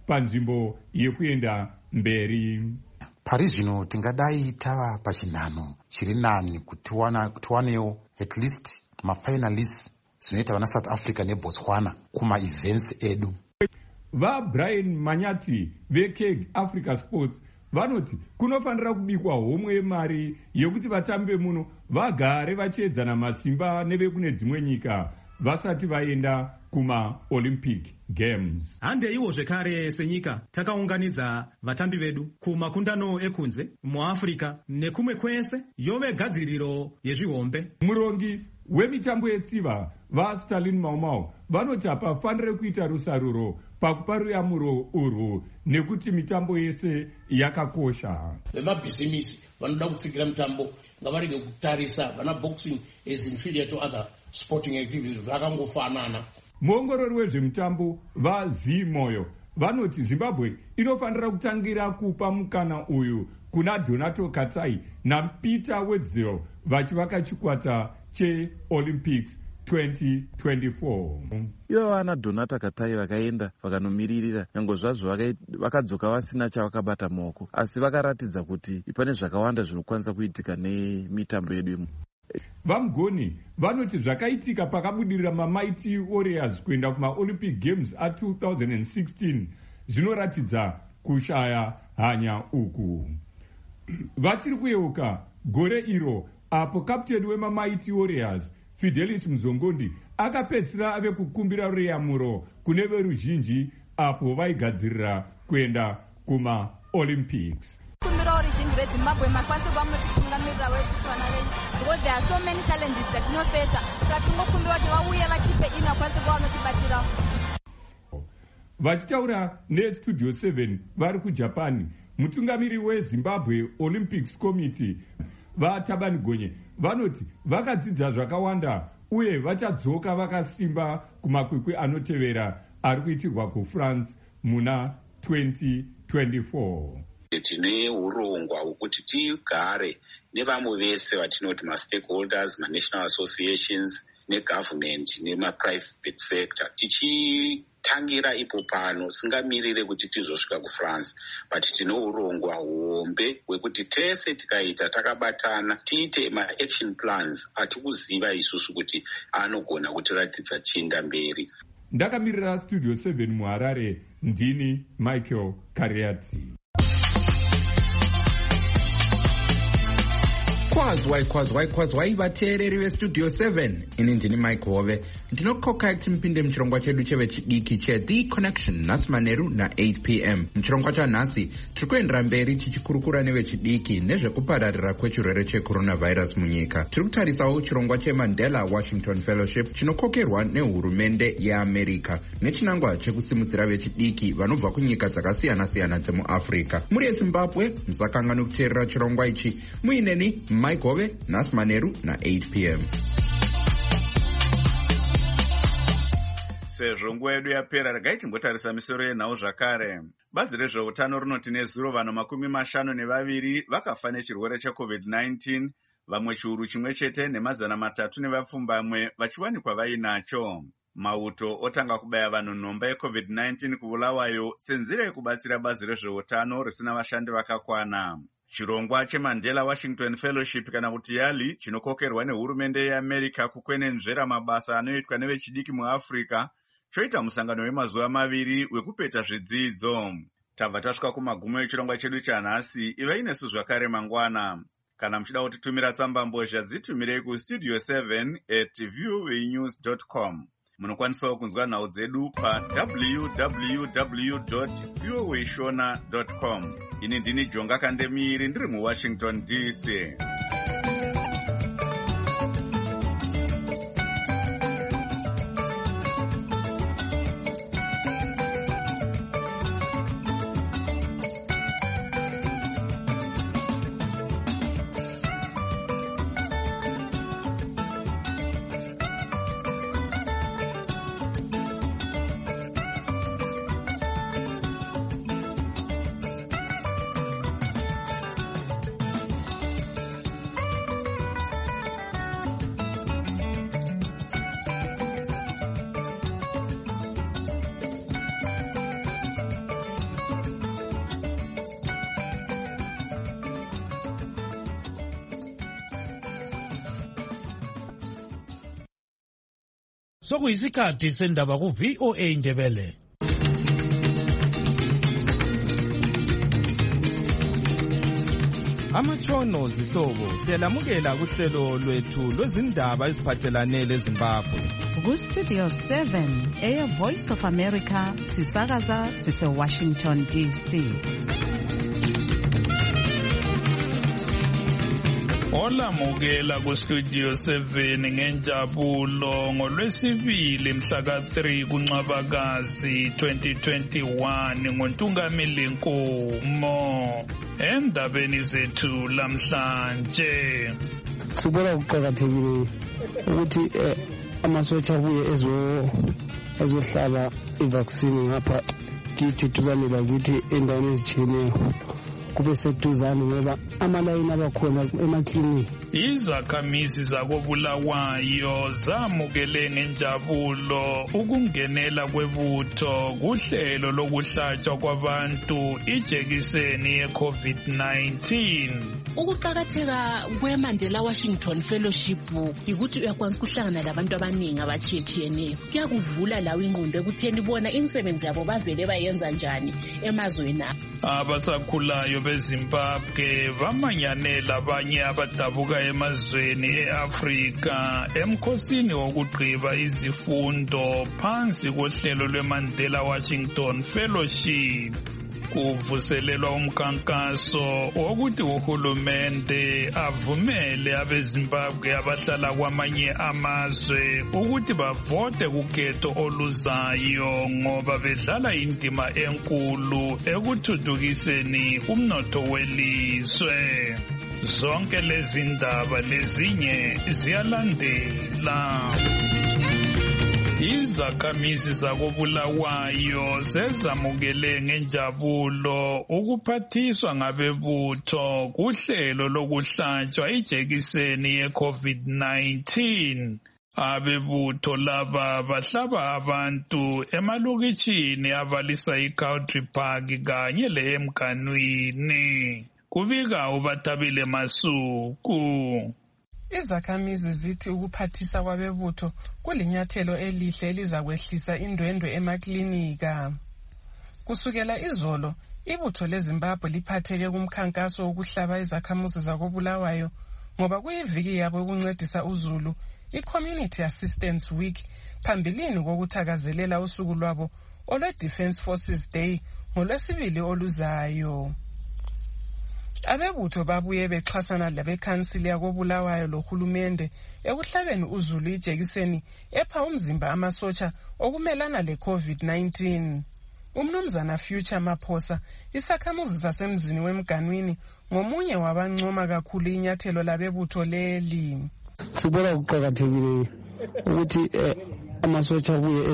panzvimbo yekuenda mberi. Pari zvino tingadai tava pachinhano chiri nani kuti tiwanewo at least mafinalists zvinoita vana South Africa neBotswana kuma-events edu. VaBrian Manyati veKeg Africa Sports vanoti kunofanira kubikwa homwe yemari yekuti vatambi vemuno vagare vachiedzana masimba nevekune dzimwe nyika vasati vaenda kuma-Olympic Games. Handeiwo zvekare senyika takaunganidza vatambi vedu kumakundano ekunze muAfrica nekumwe kwese yove gadziriro yezvihombe. Murongi wemitambo yetsiva vaStalin Maumau vanoti hapafanire kuita rusaruro pakupa ruyamuro urwu nekuti mitambo yese yakakosha. Vemabhizimisi vanoda kutsikira mitambo ngavarege kutarisa vana boxing as inferior to other sporting activities vakangofanana. Muongorori wezvemitambo vaZimoyo vanoti Zimbabwe inofanira kutangira kupa mukana uyu kuna Donato Katai naPeter Wetzel vachivaka chikwata cheOlympics 2024. Ivo vana Donata Katai vakaenda vakanomiririra nyange zvazvo vakadzoka vasina chavakabata maoko, asi vakaratidza kuti pane zvakawanda zvinokwanisa kuitika nemitambo yedu. Vamgoni vanoti zvakaitika pakabudirira maMighty Warriors kuenda kuma-Olympic Games a2016 zvinoratidza kushaya hanya uku. Vachiri kuyeuka gore iro apo kapteni wemaMighty Warriors Fidelis Mzongondi akapedzisira ave kukumbira ruyamuro kune veruzhinji apo vaigadzirira kuenda kuma-Olympics. Kumbira oruzhinji rweZimbabwe makwanise kuva munotitungamirira weziswana venyu because there are so many challenges that tinofesa, saka tingokumbira kuti vauye vachipe ino vakwanise kuva vanotibatira. Vachitaura neStudio 7 vari kuJapan, mutungamiri weZimbabwe Olympics Committee vaTabani Gonye vanoti vakadzidza zvakawanda uye vachadzoka vakasimba kumakwikwi anotevera ari kuitirwa kuFrance muna 2024. Tine urongwa hwekuti tigare nevamwe vese vatinoti ma-stakeholders, ma-national associations, ne-government, nema-private sector. Tichitangira ipo pano, singamirire kuti tizosvika kuFrance, but tine urongwa hombe hwekuti tese tikaita takabatana tiite ma-action plans atikuziva isusu kuti anogona kutiratidza chienda mberi. Ndakamirira Studio 7 muHarare, ndini Michael Kariati. Kwazwai vateereri veStudio 7, ini ndini Mike Hove. Ndinokoka kuti mupinde muchirongwa chedu chevechidiki cheThe Connection nhasi manheru na8 p.m. Muchirongwa chanhasi tiri kuendera mberi tichikurukura nevechidiki nezvekupararira kwechirwere checoronavirus munyika. Tiri kutarisawo chirongwa cheMandela Washington Fellowship chinokokerwa nehurumende yeAmerica nechinangwa chekusimudzira vechidiki vanobva kunyika dzakasiyana-siyana dzemuAfrica. Muri yeZimbabwe musakanganwa kuteerera chirongwa ichi. Muineni Mike Hove, nhasi manheru na8 p.m. Sezvo nguva yedu yapera, regai timbotarisa misoro yenhau zvakare. Bazi rezveutano rinoti nezuro vanhu 52 vakafa nechirwere cheCovid-19, vamwe chiuru chimwe chete nemazana 3 vachiwanikwa vainacho. Mauto otanga kubaya vanhu nhomba yeCovid-19 kubulawayo senzira yekubatsira bazi rezveutano risina vashandi vakakwana. Chirongwa cheMandela Washington Fellowship kana kuti YALI chinokokerwa nehurumende yeAmerica kukwenenzvera mabasa anoitwa nevechidiki muAfrica choita musangano wemazuva 2 wekupeta zvidzidzo. Tabva tasvika kumagumo echirongwa chedu chanhasi. Ivai nesu zvakare mangwana. Kana muchida kutitumira tsamba mbozha dzitumirei kustudio7@voanews.com. Munokwanisawo kunzwa nhau dzedu pa www.voashona.com. Ini ndini Jonga Kandemiri ndiri muWashington DC. sokuyisikhathi sendaba ku-VOA Indebele. Amatshono zihlobo siyalamukela kuhlelo lwethu lwezindaba eziphathelane leZimbabwe. Ku-Studio 7 Air Voice of America sisakaza sise-Washington DC. Olamukela ku-Studio 7 ngenjabulo ngolwesibili mhla ka-3 kuNcwabakazi 2021 ngoNtungamili Nkomo. Endabeni zethu lamhlanje sibona kuqakathekile ukuthi amasotsha abuye ezohlaba ivaccine ngapha kithi duzane lakithi endaweni ezitshiyeneyo kube seduzane ngoba amalayini abakhona emakliniki. Izakhamizi zakoBulawayo zamukele ngenjabulo ukungenela kwebutho kuhlelo lokuhlatshwa kwabantu ijekiseni ye-COVID-19. Ukuqakatheka kweMandela Washington Fellowship ukuthi uyakwanisa ukuhlangana labantu abaningi abatshiyetshiyeneyo. Kuyakuvula lawo ingqondo ekutheni bona imisebenzi yabo bavele bayenza njani emazweni abo. Abasakhulayo beZimbabwe bamanyanela abanye abadabuka emazweni eAfrika emkhosini wokugqiba izifundo phansi kohlelo lweMandela Washington Fellowship. Kuvuselelwa umkhankaso wokuthi uhulumende avumele abeZimbabwe abahlala kwamanye amazwe ukuthi bavote kukhetho oluzayo ngoba bedlala indima enkulu ekuthuthukiseni umnotho welizwe. Zonke lezi ndaba lezinye ziyalandela. Izakhamizi zakoBulawayo zezamukele ngenjabulo ukuphathiswa ngabebutho kuhlelo lokuhlatshwa ijekiseni ye-COVID-19. Abebutho laba bahlaba abantu emalokitshini abalisa iCountry Park kanye leMganwini. Kubika uBathabile Masuku. Izakhamizi zithi ukuphathisa kwabebutho kulinyathelo elihle elizakwehlisa indwendwe emaklinika. Kusukela izolo, ibutho leZimbabwe liphatheke kumkhankaso wokuhlaba izakhamuzi zakoBulawayo ngoba kuyiviki yabo ukuncedisa uzulu, i-Community Assistance Week, phambilini kokuthakazelela usuku lwabo olwe-Defence Forces Day ngolwesibili oluzayo. Abebutho babuye bexhasana labekhansili yakoBulawayo lohulumende ekuhlabeni uzulu ijekiseni epha umzimba amasotsha okumelana le-COVID-19. Umnumzana Future Maphosa, isakhamuzi sasemzini weMganwini, ngomunye wabancoma kakhulu inyathelo labebutho leli. Sibona kuqakathekile ukuthi amasotsha abuye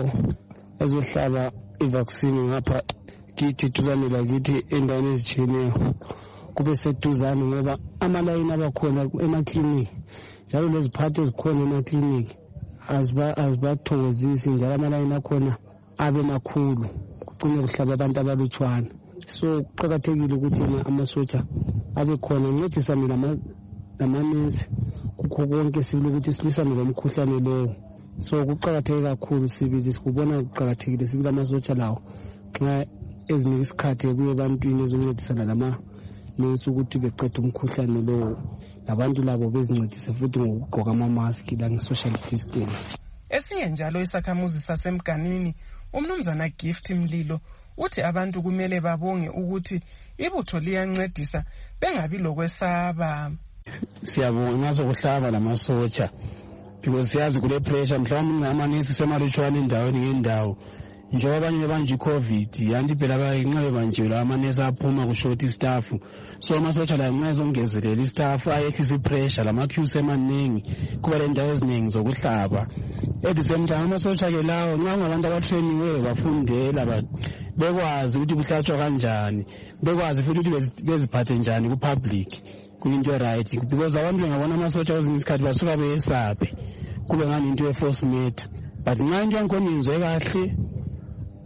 ezohlaba ivaccine ngapha kithi duzane lakithi endaweni ezitshiyeneyo kube seduzane ngoba amalayini abakhona emakliniki njalo leziphatho ezikhona emakliniki azibathokozisi njalo amalayini akhona abe makhulu kucine kuhlaba abantu abalutshwana. So kuqakathekile ukuthi amasotsha abe khona ncedisane namanesi kukho konke sibili ukuthi silwisane lomkhuhlane lowo. So kuqakatheke kakhulu sibili sikubona kuqakathekile sibili amasotsha lawo nxa ezinika isikhathi kuye ebantwini ezoncedisana lamanesi ukuthi beqede umkhuhlane lowo, labantu labo bezincedise futhi ngokugqoka amamaski lange-social distance. Esinye njalo isakhamuzi sasemganwini, umnumzana Gift Mlilo, uthi abantu kumele babonge ukuthi ibutho liyancedisa bengabi lokwesaba. Siyabonga ngaso kuhlaba lamasotsha because siyazi kule pressure mhlawumbe ngamanesi semalutshwana endaweni ngendawo. Njengoba abanye bebanje i-COVID yanti phela nxa bebanjelwa amanesi aphuma kushort istaff, so amasotsha la nxa ezongezelela istaff ayehlisa ipressure lama-queues emaningi kuba le ndawo eziningi zokuhlaba. At the same time amasotsha ke lawo nxa ngabantu abatrainiweyo bafundela bekwazi ukuthi kuhlatshwa kanjani, bekwazi futhi ukuthi beziphathe njani ku-public, kuyinto right because abantu bengabona amasotsha kwezinye isikhathi basuka beyesabe kube ngani into ye-force matter. But nxa into yankhona inzwe kahle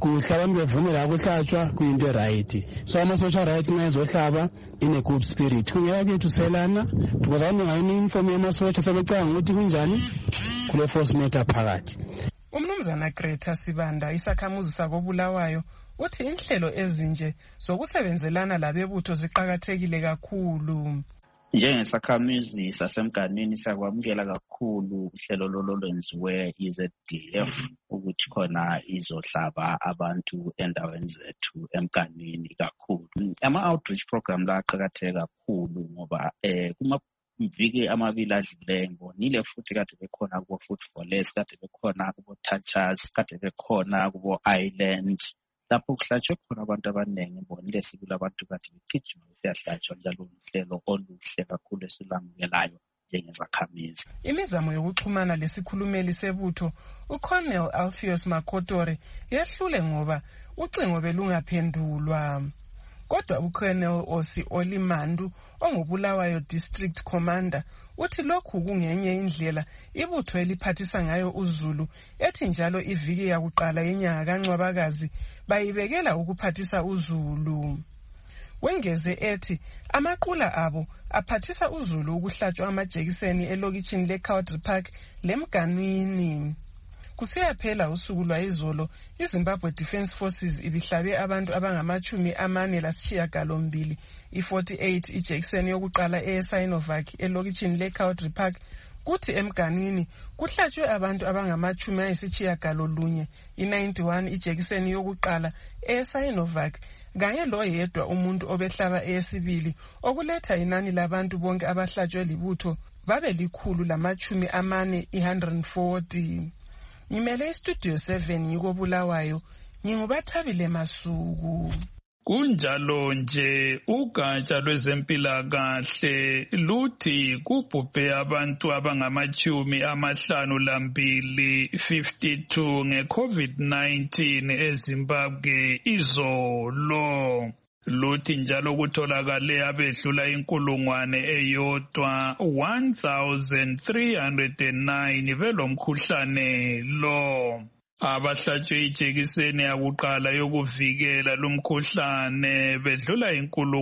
kuhle abantu bevumela ukuhlatshwa kuyinto eright. So ama-social rights nxa ezohlaba in a good spirit kungeke kwethu selana because abantu ngayini-inform yamasotsha sebecanga ukuthi kunjani kule force matter phakathi. Umnumzana Greta Sibanda isakhamuzi sakobulawayo uthi inhlelo ezinje zokusebenzelana labebutho ziqhakathekile kakhulu. Njengesakhamuzi sasemganwini siyakwamukela kakhulu uhlelo lolo lwenziwe iZDF ukuthi khona izohlaba abantu endaweni zethu emganwini kakhulu. Ama-outreach program la aqhakatheke kakhulu ngoba kumaviki amabili adluleyo ngibonile futhi kade bekhona kubo Food for Less, kade bekhona kubo Touchers, kade bekhona kubo Island. Lapho kuhlatshwe khona abantu abaningi ngibonile sibula abantu kade begijima besiyahlatshwa njalo uhlelo oluhle kakhulu esilamukelayo njengezakhamizi. Imizamo yokuxhumana lesikhulumeli sebutho uColonel Alpheus Makotore yehlule ngoba ucingo belungaphendulwa. Kodwa uColonel Osi Olimandu ongubulawayo District Commander uthi lokhu kungenye indlela ibutho eliphathisa ngayo uZulu ethi njalo iviki yakuqala yenyanga kaNcwabakazi bayibekela ukuphathisa uZulu. Wengeze ethi amaqula abo aphathisa uZulu ukuhlatshwa amajekiseni elokitshini leCountry Park lemganwini. Kusiyaphela usuku lwayizolo iZimbabwe Defence Forces ibihlabe abantu abangama-48 i-48 ijekiseni yokuqala eSinovac elokitshini leCountry Park kuthi emganwini kuhlatshwe abantu abangama-91 i-91 ijekiseni yokuqala eSinovac kanye loyedwa umuntu obehlaba eyesibili okuletha inani labantu bonke abahlatshwe libutho babe 140. Ngimele Studio 7 yikobulawayo ngingubathabile Masuku. Kunjalo nje ugatsha lwezempilakahle luthi kubhubhe abantu abangama-52 nge-COVID-19 eZimbabwe izolo. Luthi njalo kutholakale abedlula 1,309 belomkhuhlane lo. Abahlatshwe ijekiseni yakuqala yokuvikela lumkhuhlane bedlula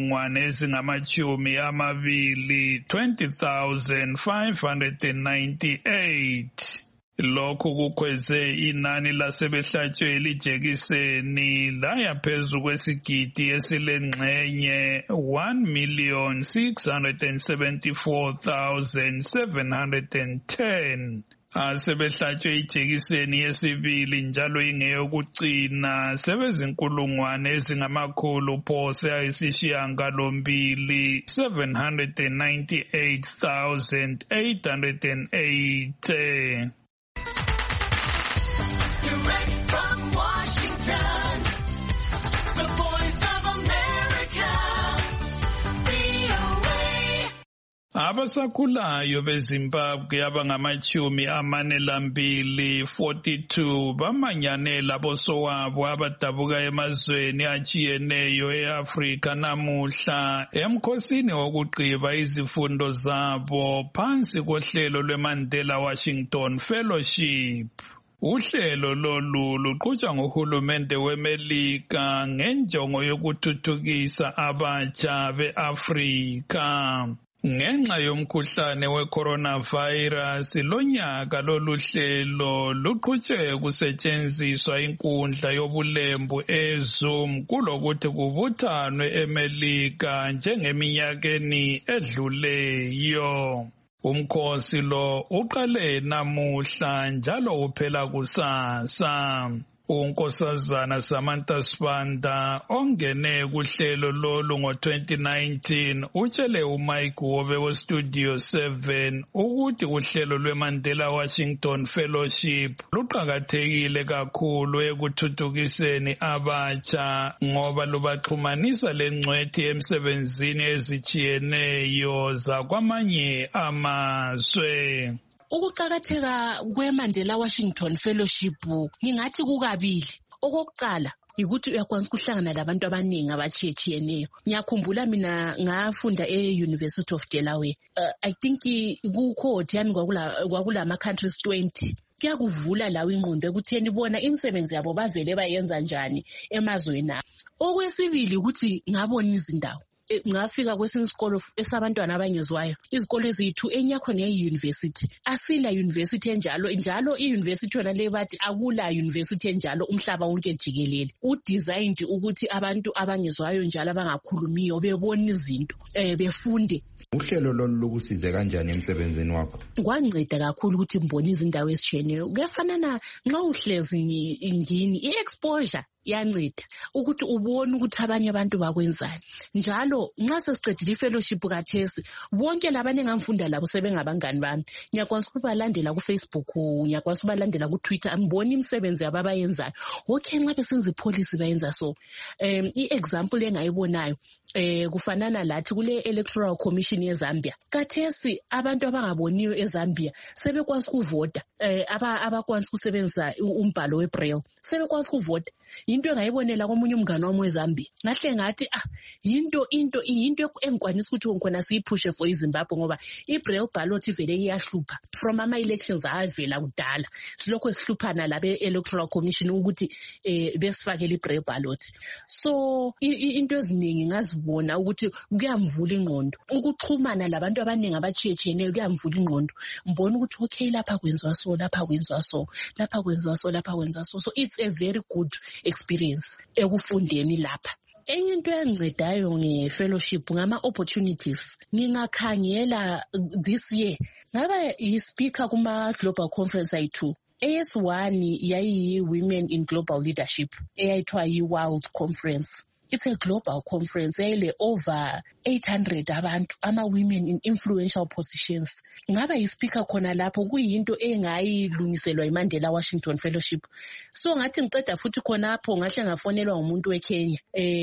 20,598. Lokhu kukhweze inani lasebehlatshwe ijekiseni laya phezu kwesigidi esilengxenye 1,674,710. Asebehlatshwe ijekiseni yesibili njalo ingeyokugcina sebezinkulungwane ezingamakhulu phose ayisishiyagalombili 798,880. Direct from Washington, the voice of America, VOA. Abasakhulayo beZimbabwe abangama-42 bamanyane labosowabo abadabuka emazweni atshiyeneyo eAfrika namuhla emkhosini wokugqiba izifundo zabo phansi kohlelo lweMandela Washington Fellowship. Uhlelo lolu luqhutshwa nguhulumende weMelika ngenjongo yokuthuthukisa abatsha beAfrika. Ngenxa yomkhuhlane we-coronavirus, lonyaka lolu hlelo luqhutshwe kusetshenziswa inkundla yobulembu eZoom kulokuthi kubuthanwe eMelika njengeminyakeni edluleyo. Umkhosi lo uqale namuhla njalo uphela kusasa. uNkosazana Samantha Sibanda ongene kuhlelo lolu ngo-2019 utshele uMike Wobe weStudio 7 ukuthi uhlelo lweMandela Washington Fellowship luqakathekile kakhulu ekuthuthukiseni abatsha ngoba lubaxhumanisa lengcwethi emsebenzini ezijiyeneyo zakwamanye amazwe. Ukuqakatheka kweMandela Washington Fellowship ngingathi kukabili. Okokuqala ukuthi uyakwanisa ukuhlangana labantu abaningi abatshiyeneyo. Ngiyakhumbula mina ngafunda e-University of Delaware. I think ku-cohort yami kwakulama countries 20. kuyakuvula lawo ingqondo ekutheni bona imisebenzi yabo bavele bayenza njani emazweni abo. Okwesibili ukuthi ngabona izindawo ngafika kwesinye isikolo esabantwana abangezwayo, izikolo ezithu enyakho ne-university asila university enjalo i-university yona le bathi akula university enjalo umhlaba wonke jikelele, udesigned ukuthi abantu abangezwayo njalo abangakhulumiyo bebona izinto befunde. Uhlelo lolu lukusize kanjani emsebenzini wakho? Kwanceda kakhulu ukuthi ngibone izindawo ezitshiyeneyo. Kuyafanana nxa uhlezi ngini i-exposure yanceda ukuthi ubone ukuthi abanye abantu bakwenzani. Njalo nxa sesiqedile i-fellowship kathesi bonke labanye engangifunda labo sebengabangani bami. Ngiyakwazi ukubalandela ku-Facebook, ngiyakwazi ukubalandela ku-Twitter, ngibona imisebenzi yabo abayenzayo. Okay, nxa besenza ipolicy bayenza so. I-example engayibonayo kufanana lathi kule electoral commission yeZambia. Kathesi abantu abangaboniyo eZambia sebekwazi ukuvota, abakwazi ukusebenzisa umbhalo webraille sebekwazi ukuvota. Into engayibonela komunye umngane wami weZambia. Ngahle ngathi into engikwanisa ukuthi ngkhona siyiphushe for iZimbabwe ngoba ibraille ballot ivele iyahlupha from ama elections avela kudala. Silokho sihluphana labe electoral commission ukuthi besifakele ibraille ballot. So into eziningi ngazibona ukuthi kuyamvula ingqondo. Ukuxhumana labantu abaningi abachiyechiyeneyo kuyamvula ingqondo. Mbona ukuthi okay lapha kwenziwa so, lapha kwenziwa so, lapha kwenziwa so, lapha kwenziwa so. So it's a very good experience ekufundeni lapha. Enye into engicedayo nge-fellowship ngama-opportunities. Ngingakhangela this year ngaba yi-speaker kuma-global conference ayi-2. AS1 yayi-Women in Global Leadership eyayithiwa yi-World Conference. It's a global conference over 800 abantu ama-women in influential positions. Ngaba yi-speaker khona lapho kuyinto engayilungiselwa iMandela Washington Fellowship. So ngathi ngiceda futhi khonapho ngahle ngafonelwa umuntu weKenya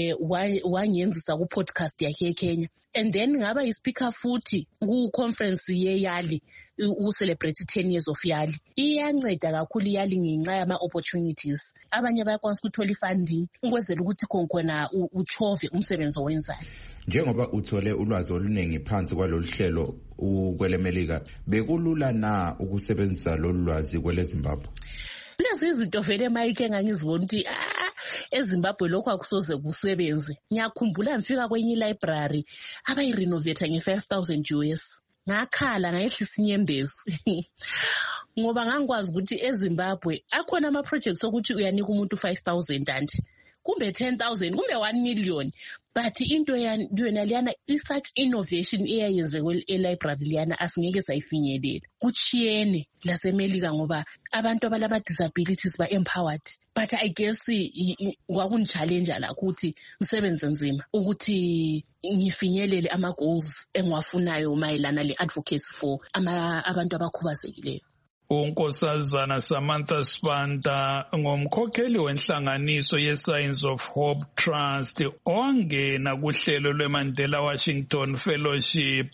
wangenzisa ku-podcast yakhe eKenya. And then ngaba yi-speaker futhi ku-conference ye-YALI ucelebrate 10 years of YALI. Iyanceda kakhulu YALI ngenxa yama-opportunities. Abanye bayakwazi ukuthola i-funding ukwenzela ukuthi khona uchove umsebenzi owenzayo. Njengoba uthole ulwazi oluningi phansi kwalolu hlelo ukwele Melika, bekulula na ukusebenzisa lolu lwazi kwele Zimbabwe? Lezi izinto vele Mike engangizibona ukuthi eZimbabwe lokho akusoze kusebenze. Ngiyakhumbula ngifika kwenye library abayirenovate nge$5,000 US. Ngakhala ngayehlisa inyembezi ngoba ngangikwazi ukuthi eZimbabwe akhona ama projects ukuthi uyanika umuntu 5,000 and kumbe 10,000 kumbe 1 million, but into yona liyana such innovation eyayenzekwe e-library liyana asingeke sayifinyelela. Kuchiyene laseMelika ngoba abantu abalaba disabilities ba empowered, but I guess kwakuni-challenge la ukuthi ngisebenze nzima ukuthi ngifinyelele ama goals engiwafunayo mayelana le-advocacy for abantu abakhubazekileyo. uNkosazana Samantha Spanta ngomkhokheli wenhlanganiso ye-Signs of Hope Trust owangena kuhlelo lweMandela Washington Fellowship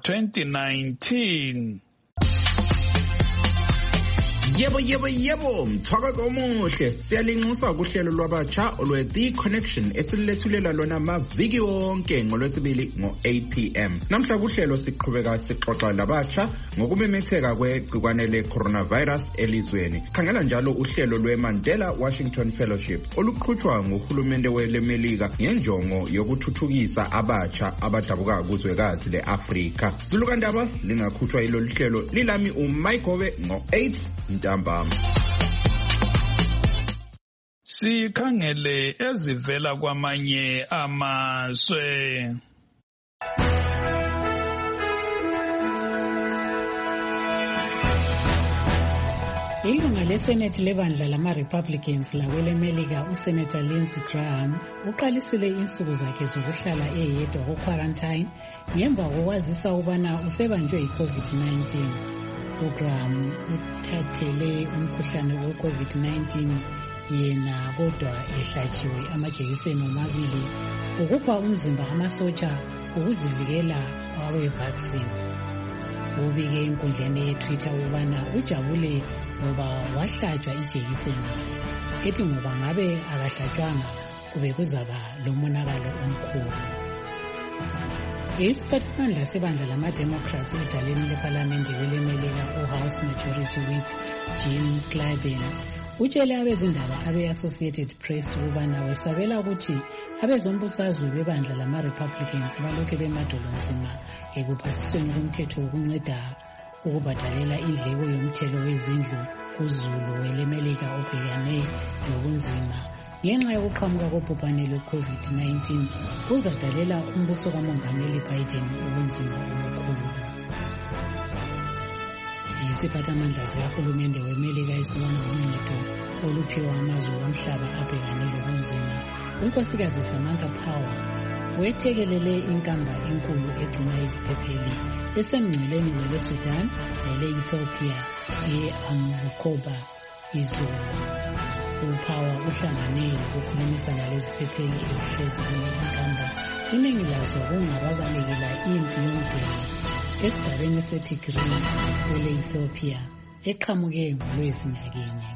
ngo-2019. Yebo, mthakazo omuhle. Siyalinxusa kuhlelo lwabatsha olwe-The Connection esilethulela lona maviki wonke ngolwesibili ngo-8 p.m. Namhla kuhlelo siqhubeka sixoxa labatsha ngokumemetheka kwegcikwane le-coronavirus elizweni. Sikhangela njalo uhlelo lwe-Mandela Washington Fellowship oluqhutshwa nguhulumende weleMelika ngenjongo yokuthuthukisa abatsha abadabuka kuzwekazi le-Afrika. Zulukandaba lingakhutshwa ilolu hlelo lilami uMike Hove ngo-8 ntambama. Sikhangele ezivela kwamanye amazwe. Ilunga leSenate lebandla lama-Republicans lakweleMelika uSenator Lindsey Graham uqalisile insuku zakhe zokuhlala eyedwa ku-quarantine ngemva kokwazisa ukubana usebanjwe yi-COVID-19. uGraham uthathele umkhuhlane we-COVID-19 yena kodwa ehlatshiwe amajekiseni omabili ukupha umzimba amasotsha ukuzivikela awe-vaccine. Ubike enkundleni ye-Twitter ukubana ujabule ngoba wahlatshwa ijekiseni, ethi ngoba ngabe akahlatshwanga kube kuzaba lomonakalo omkhulu. Isiphathimandla sebandla lama-Democrats edaleni lephalamende kweleMelika uHouse Majority Whip Jim Clyburn utshele abezindaba abe-Associated Press ukubana wesabela ukuthi abezombusazwe bebandla lama-Republicans balokhu bemadolo nzima ekuphasisweni komthetho wokunceda ukubhadalela indleko yomthelo wezindlu kuzulu welemelika obhekane nobunzima ngenxa yokuqhamuka kobhubhane lwe-COVID-19 kuzadalela umbuso kamongameli Biden ubunzima obukhulu. Isiphathamandla sikahulumende wemelika esibona uncedo oluphiwa amazwe omhlaba abhekane lobunzima. uNkosikazi Samantha Power wethekelele inkamba enkulu egcina iziphepheli esemngceleni wele-Sudan nele-Ethiopia e-Amvukoba izolo. uPower uhlangane ukukhulumisana leziphepheli ezihlezi kule inkamba, iningi lazo kungababalekela impi yomdeni esigabeni seTigray kwele-Ethiopia eqhamuke ngoLwezi ngakenye.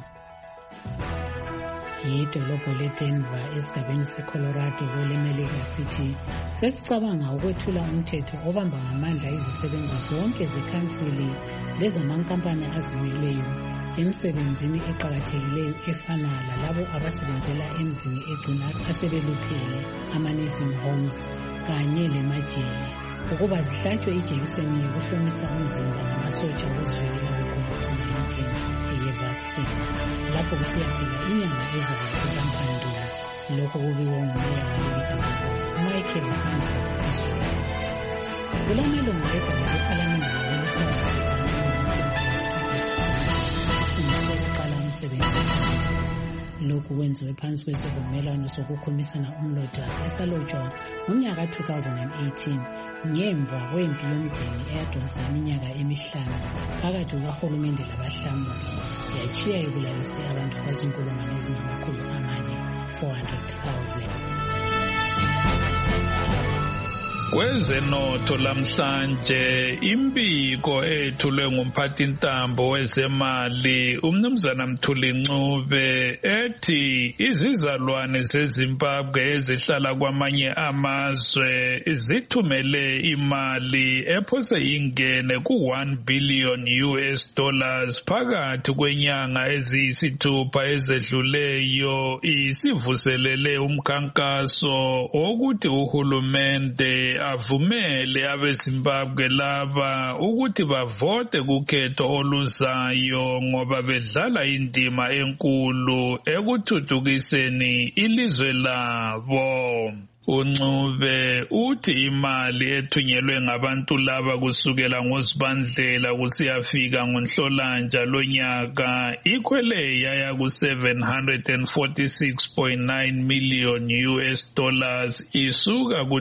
Idolobho leDenver esigabeni seColorado kwelemelika sithi sesicabanga ukwethula umthetho obamba ngamandla izisebenzi zonke zekhansili lezamankampani azimeleyo emsebenzini eqakathekileyo efana lalabo abasebenzela emzini egcina asebeluphele ama-nursing homes kanye lemajele ukuba zihlatshwe ijekiseni yokuhlomisa umzimba ngamasotsha okuzivikela kwe-COVID-19 eye-vaccine lapho kusiyaphela inyanga ezayo ekampandula. Lokho kubiwe ngumeya waleli dolobho uMichael Handel izolo. Kulamalungu edaba lephalamende ngolweSouth Sudan ufundiswe ukuqala umsebenzi. Lokhu kwenziwe phansi kwesivumelwano sokukhomisana umlotha esalotshwa ngomnyaka 2018 ngemva kwempi yomdeni eyadonsa iminyaka emihlanu phakathi kukahulumende labahlamuli yachiya ibulalise abantu abazinkulungwane ezingamakhulu amane 400,000. Kwezenotho lamhlanje imbiko ethulwe ngumphathintambo wezemali umnumzana Mthuli Ncube ethi izizalwane zeZimbabwe ezihlala kwamanye amazwe zithumele imali ephose ingene ku$1 billion phakathi kwenyanga eziyisithupha ezedluleyo isivuselele umkhankaso wokuthi uhulumende avumele abeZimbabwe laba ukuthi bavote kukhetho oluzayo ngoba bedlala indima enkulu ekuthuthukiseni ilizwe labo. uNcube uthi imali ethunyelwe ngabantu laba kusukela ngoZibandlela kusiyafika ngoNhlolanja lonyaka ikhwele yaya ku$746.9 million isuka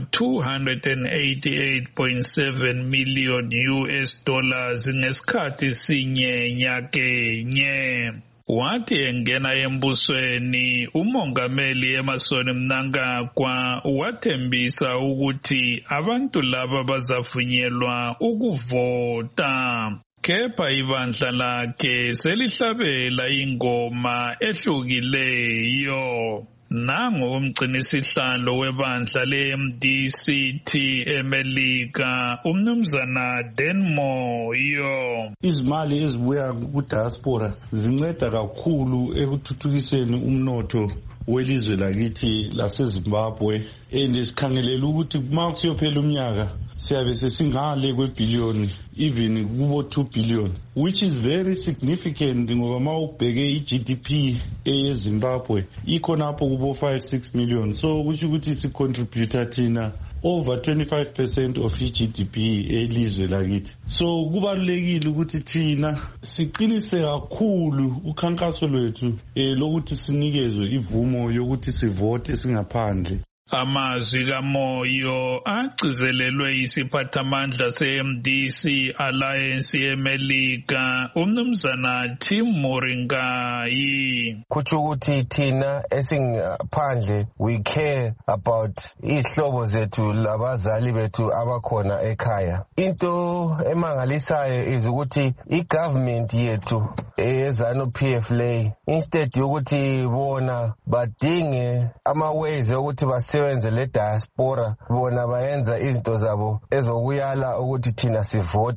ku$288.7 million ngesikhathi sinye nyakenye. Wathi engena embusweni umongameli Emmerson Mnangagwa wathembisa ukuthi abantu laba bazavunyelwa ukuvota. Kepha ibandla lakhe selihlabela ingoma ehlukileyo. Nangu umgcinisihlalo webandla le-MDCT eMelika umnumzana Denmoyo. Izimali ezibuya ku-diaspora zinceda kakhulu ekuthuthukiseni umnotho welizwe lakithi laseZimbabwe and sikhangelela ukuthi uma kusiyophela umnyaka siyabe sesingale kwebhiliyoni even kubo 2 billion, which is very significant ngoba ma ubheke i-GDP eyeZimbabwe ikhonapho kubo 5-6 million, so kusho ukuthi sicontributor thina over 25% of i-GDP elizwe lakithi. So kubalulekile ukuthi thina siqinise kakhulu ukhankaso lwethu lokuthi sinikezwe ivumo yokuthi sivote singaphandle. Amazwi kaMoyo agcizelelwe isiphathamandla se-MDC Alliance eMelika umnumzana Tim Moringai. Kutsho ukuthi thina esingaphandle we care about ihlobo zethu labazali bethu abakhona ekhaya. Into emangalisayo is ukuthi i-government yethu eZANU-PF le instead yokuthi bona badinge ama-ways ukuthi basebenze le diaspora bona bayenza izinto zabo ezokuyala ukuthi thina sivote.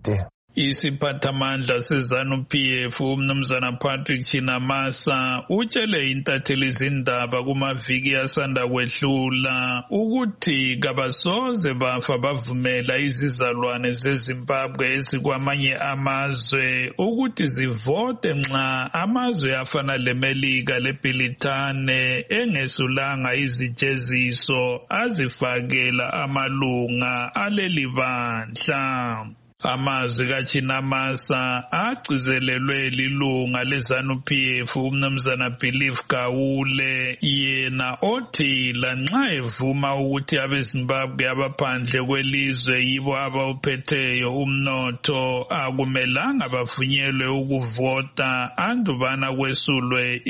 Isiphathamandla seZANU-PF umnumzana Patrick Chinamasa utshele intatheli izindaba kumaviki asanda kwedlula ukuthi kabasoze bafa bavumela izizalwane zeZimbabwe ezikwamanye amazwe ukuthi zivote nxa amazwe afana leMelika leBritane engesulanga izijeziso azifakela amalunga aleli bandla. Amazwi kaChinamasa agcizelelwe lilunga leZANU-PF umnumzana Believe Gawule yena othi lanxa evuma ukuthi abeZimbabwe abaphandle kwelizwe yibo abawuphetheyo umnotho akumelanga bavunyelwe ukuvota andubana kwesulwe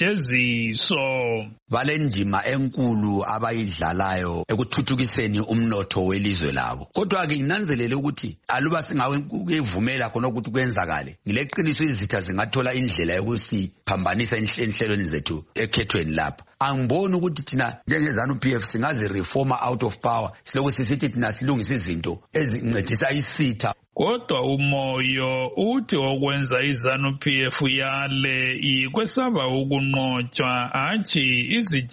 izijeziso. Balendima enkulu abayidlalayo ekuthuthukiseni umnotho welizwe labo. Kodwa ke nginanzelele ukuthi aluba singawevumela khona ukuthi kwenzakale ngileqiniso izitha zingathola indlela yokusiphambanisa enhlelweni zethu ekhethweni lapha. Angiboni ukuthi thina njengeZANU-PF singazireforma out of power siloku sisithi thina silungisa izinto ezincedisa isitha. Kodwa umoyo uthi okwenza iZANU-PF yale ikwesaba ukunqotshwa athi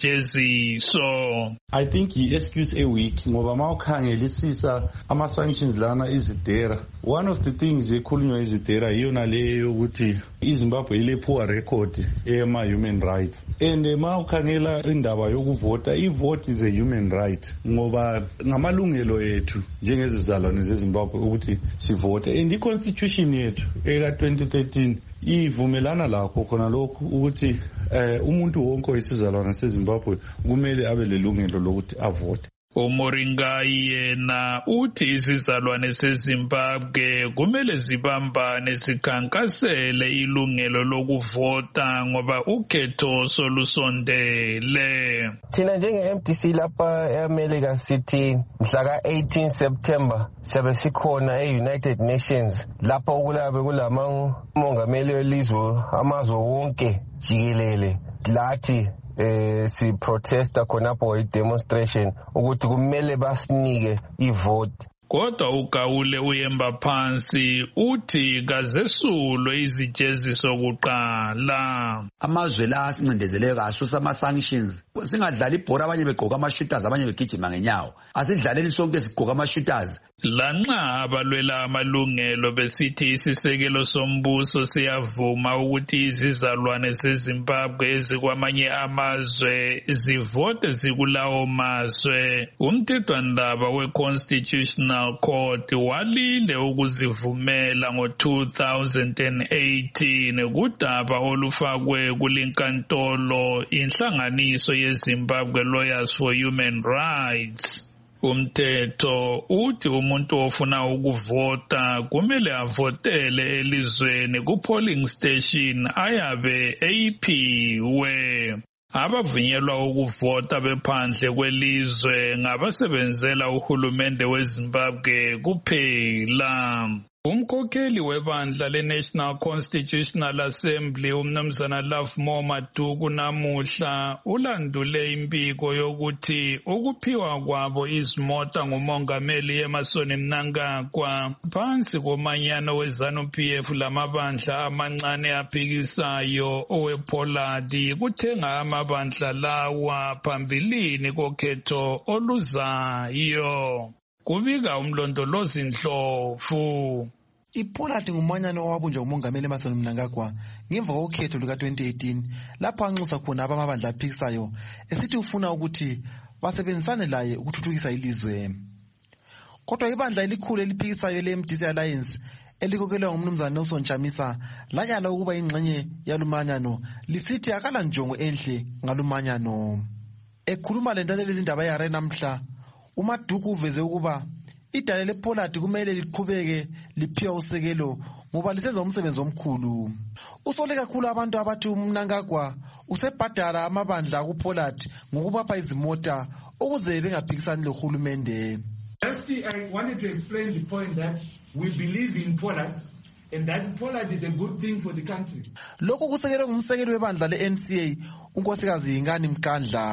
izijeziso. I think i-excuse weak ngoba mawukhangelisisa ama-sanctions lana izidera. One of the things ekhulunywa izidera iyona leyo ukuthi iZimbabwe ile poor record ema-human rights. And mawukhangela indaba yokuvota, i-vote is a human right ngoba ngamalungelo ethu njengezizalwane zeZimbabwe ukuthi sivote. And i-constitution yethu eka-2013 ivumelana lakho khona lokhu ukuthi umuntu wonke oyisizalwane seZimbabwe kumele abe lelungelo lokuthi avote. uMoringai yena uthi izizalwane seZimbabwe kumele zibambane zikhankasele ilungelo lokuvota ngoba ukhetho solusondele. Thina njenge-MDC lapha eAmerica sithi mhla ka-18 September siyabe sikhona e-United Nations lapha okulabe kulamongameli welizwe amazwe wonke jikelele lathi si protesta khonapho i-demonstration ukuthi kumele basinike i-vote. Kodwa uGawule uyemba phansi uthi kazesulwe izijeziso kuqala. Amazwe la asincindezele kahle sama-sanctions. Singadlala ibhora abanye begqoka ama-shooters abanye begijima ngenyawo. Asidlaleni sonke sigqoka ama-shooters. Lanxa abalwela amalungelo besithi isisekelo sombuso siyavuma ukuthi izizalwane zeZimbabwe ezikwamanye amazwe zivote zikulawo mazwe, umthethwandaba we-Constitutional Court walile ukuzivumela ngo-2018 kudaba olufakwe kulinkantolo inhlanganiso yeZimbabwe Lawyers for Human Rights. Umthetho uthi umuntu ofuna ukuvota kumele avotele elizweni ku-polling station ayabe eyiphiwe. Abavunyelwa ukuvota bephandle kwelizwe ngabasebenzela uhulumende weZimbabwe kuphela. Umkhokheli webandla le-National Constitutional Assembly umnumzana Lovemore Maduku namuhla ulandule impiko yokuthi ukuphiwa kwabo izimota ngumongameli Emmerson Mnangagwa phansi komanyano weZANU-PF lamabandla amancane aphikisayo owePollard kuthenga amabandla lawa phambilini kokhetho oluzayo. Kubika umlondolozi Ndlovu. iPollard ngumanyano owabunjwa ngumongameli Emmerson Mnangagwa ngemva kokhetho luka-2018 lapho anxusa khona abamabandla aphikisayo esithi ufuna ukuthi basebenzisane laye ukuthuthukisa ilizwe. Kodwa ibandla elikhulu eliphikisayo le-MDC Alliance elikokelwa ngumnumzana Nelson Chamisa lanyala ukuba ingxenye yalumanyano lisithi akala njongo enhle ngalumanyano. Ekhuluma le ntatheli izindaba yare namhla uMaduku uveze ukuba idale lePollard kumele liqhubeke liphiwa usekelo ngoba lisenza umsebenzi omkhulu. Usole kakhulu abantu abathi uMnangagwa usebhadala amabandla kuPollard ngokubapha izimota ukuze bengaphikisani lohulumende. Just I wanted to explain the point that we believe in Pollard and that Pollard is a good thing for the country. Lokho kusekelwe ngumsekeli webandla le-NCA unkosikazi Yingani Mkandla.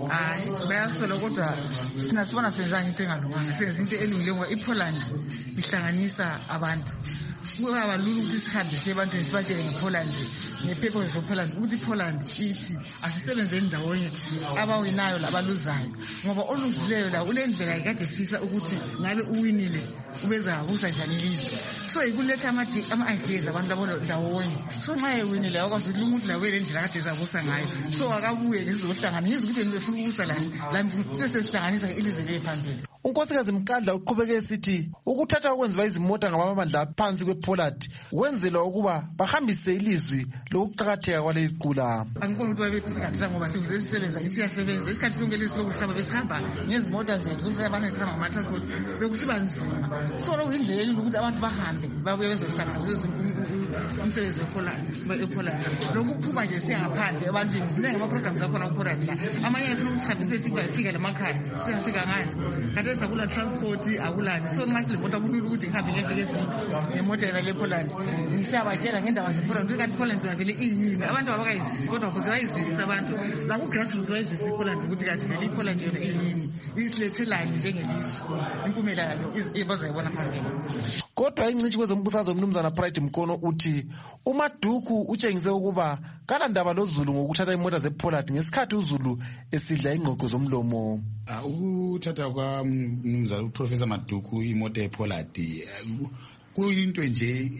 hayi bayasola kodwa thina sibona senzanga into engalunganga senza into elungileyo ngoba iPoland ihlanganisa abantu kungaba lula ukuthi sihambise ebantwini sibatshele ngePoland ngephepha zePoland ukuthi iPoland ithi asisebenzeni ndawonye abawinayo labaluzayo ngoba oluzileyo la ulendlela ikade efisa ukuthi ngabe uwinile ubeza kusa njani ilizwe so ikuletha ama-ideas abantu labona ndawonye so nxa ewinile akwazi ukuthi umuntu lawe le ndlela kade ezabusa ngayo so akabuye nesizohlangana ngizwe ukuthi befuna ukubusa lami sesihlanganisa ilizwe lephambili. unkosikazi Mkandla uqhubeke esithi ukuthatha okwenziwa izimota ngamabandla phansi kwePoland wenzelwa ukuba bahambise ilizwi lokuqakatheka kwaleli qula. Angiboni ukuthi babesikhathi ngoba sisebenza siyasebenza isikhathi sonke lesilokhu sihamba besihamba ngezimota zethu kusebane sihamba ngama-transport bekusiba nzima so lokhu indlela elula ukuthi abantu bahambe babuye bezohlangana umsebenzi wePoland lokhu kuphuma nje siyangaphandle ebantwini ziningi ama-programs akhona kuPoland la amanye afuna ukuthi sihambise singafika lemakhaya singafika ngani khathesi akula transport akulani so nxa silemota kulula ukuthi ngihambe ngefike ngemota yena lePoland ngisabatshela ngendaba zePoland ukuthi kanti iPoland vele iyini abantu abakayizwisisi kodwa kuze bayizwisise abantu la ku-grassroots bayizwisise iPoland ukuthi kanti vele iPoland yona iyini isilethelani njengelizwe impumela yayo bazayibona phambili. Kodwa ingcitshi kwezombusazwe umnumzana Pride Mkono uthi uMaduku utshengise ukuba kalandaba loZulu ngokuthatha imota zePoland ngesikhathi uZulu esidla ingqoqo zomlomo. Ukuthatha kwamnumzana uProfessor Maduku imota yePoland kuyinto nje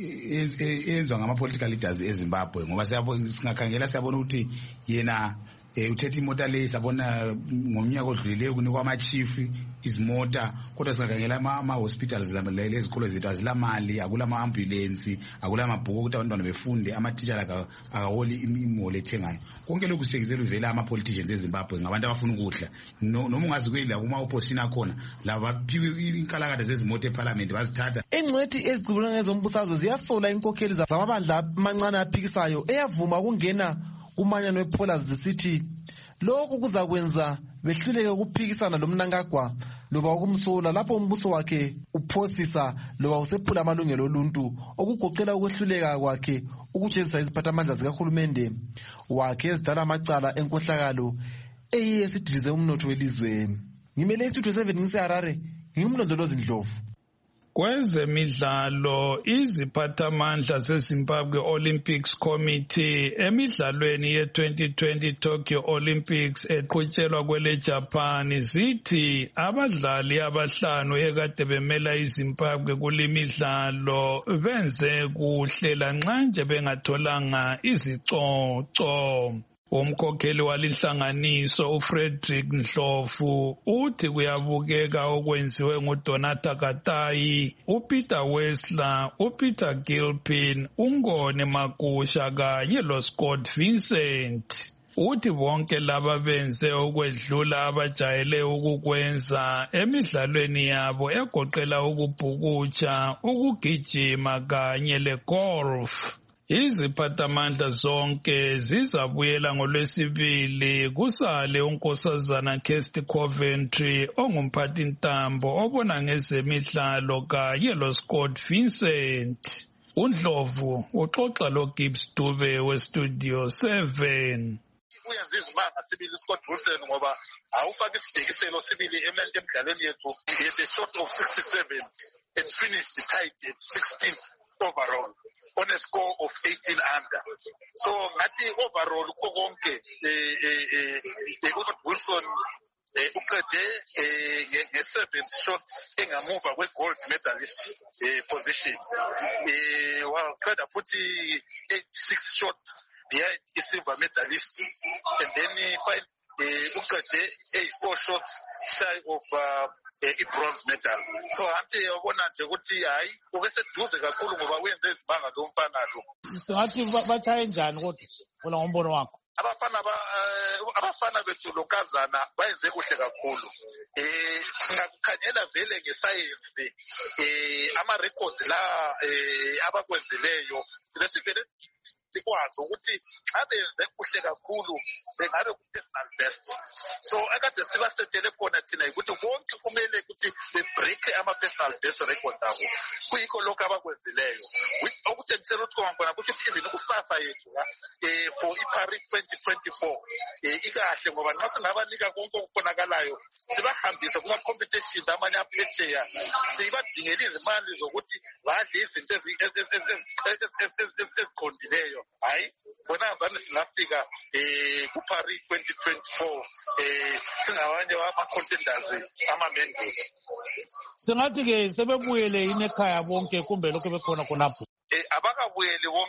eyenzwa ngama-political leaders eZimbabwe ngoba singakhangela siyabona ukuthi yena uthethe imota leyi sabona ngomnyaka odlulileyo kunikwa ama-chief izimota kodwa singakhangela ama-hospitals lezikolo zethu azilamali akulama-ambulensi akulamabhuku ukuthi abantwana befunde amatitshala akaholi imiholo ethengayo konke lokhu sithengisela uvela ama-politicians eZimbabwe ngabantu abafuna ukudla noma ungazi kwela kuma-opposition akhona labo baphiwe inkalakade zezimota eParliament bazithatha. Ingcwethi ezicubulana ngezombusazwe ziyasola inkokheli zamabandla amancane aphikisayo eyavuma ukungena kumanyano wePoland zisithi lokhu kuzakwenza behluleke ukuphikisana lomnankagwa loba ukumsola lapho umbuso wakhe uphosisa loba usephula amalungelo oluntu okugoqela ukwehluleka kwakhe ukujezisa iziphathamandla zikahulumende wakhe ezidala amacala enkohlakalo eyiyesidilize umnotho welizwe. Ngimele iStudio 7 ngiseHarare ngimlondolozi Ndlovu. Kwezemidlalo iziphathamandla zeZimbabwe Olympics Committee emidlalweni ye-2020 Tokyo Olympics eqhutshelwa kwele Japan zithi abadlali abahlanu ekade bemela iZimbabwe kulimidlalo benze kuhle lanxa nje bengatholanga izicoco. Umkhokheli walihlanganiso uFrederick Ndlovu uthi kuyabukeka okwenziwe nguDonata Katayi, uPeter Wessler, uPeter Gilpin, uNgone Magusha kanye loScott Vincent. Uthi bonke laba benze okwedlula abajayele ukukwenza emidlalweni yabo egoqela ukubhukutsha, ukugijima kanye legolf. Iziphathamandla zonke zizabuyela ngoLwesibili kusale unkosazana Kirsty Coventry ongumphathi ntambo obona ngezemidlalo kanye loScott Vincent. uNdlovu uxoxa loGibbs Dube weStudio 7. Uyenza izimanga sibili uScott Vincent ngoba awufaka isibhekiselo sibili emidlalweni yethu the short of 67 and finished tied at 16 overall on a score of 18 under. So ngathi overall konke uScott Wilson uqede nge-7 shots engamuva kwe-gold medalist position. Waqeda futhi 86 shots behind i-silver medalist, and then uqede 84 shots shy of i-bronze medal. So anti yabona nje ukuthi hayi ubeseduze kakhulu ngoba wenze izibanga lo mfana lo. Singathi bathaye njani kodwa ngombono wakho? Abafana bethu lokazana bayenze kuhle kakhulu. Singakukhanyela vele ngesayensi ama-records la abakwenzileyo lesivele bekwazi ukuthi xa benze kuhle kakhulu bengabe ku-personal best. So akade sibasetele khona thina ukuthi bonke kumele ukuthi bebreake ama-personal best record abo. Kuyikho lokhu abakwenzileyo. Okutshengisela ukuthi khona ukuthi even kusasa yethu for iParis 2024 ikahle ngoba nxa singabanika konke okukhonakalayo sibahambise kuma-competition amanye aphetsheya sibadingela izimali zokuthi badle izinto eziqondileyo. Hayi bona zane singafika kuParis 2024 singabanye ama-contenders ama-main. Singathi-ke sebebuyele yini ekhaya bonke kumbe lokhu bekhona khonapho? Abakabuyeli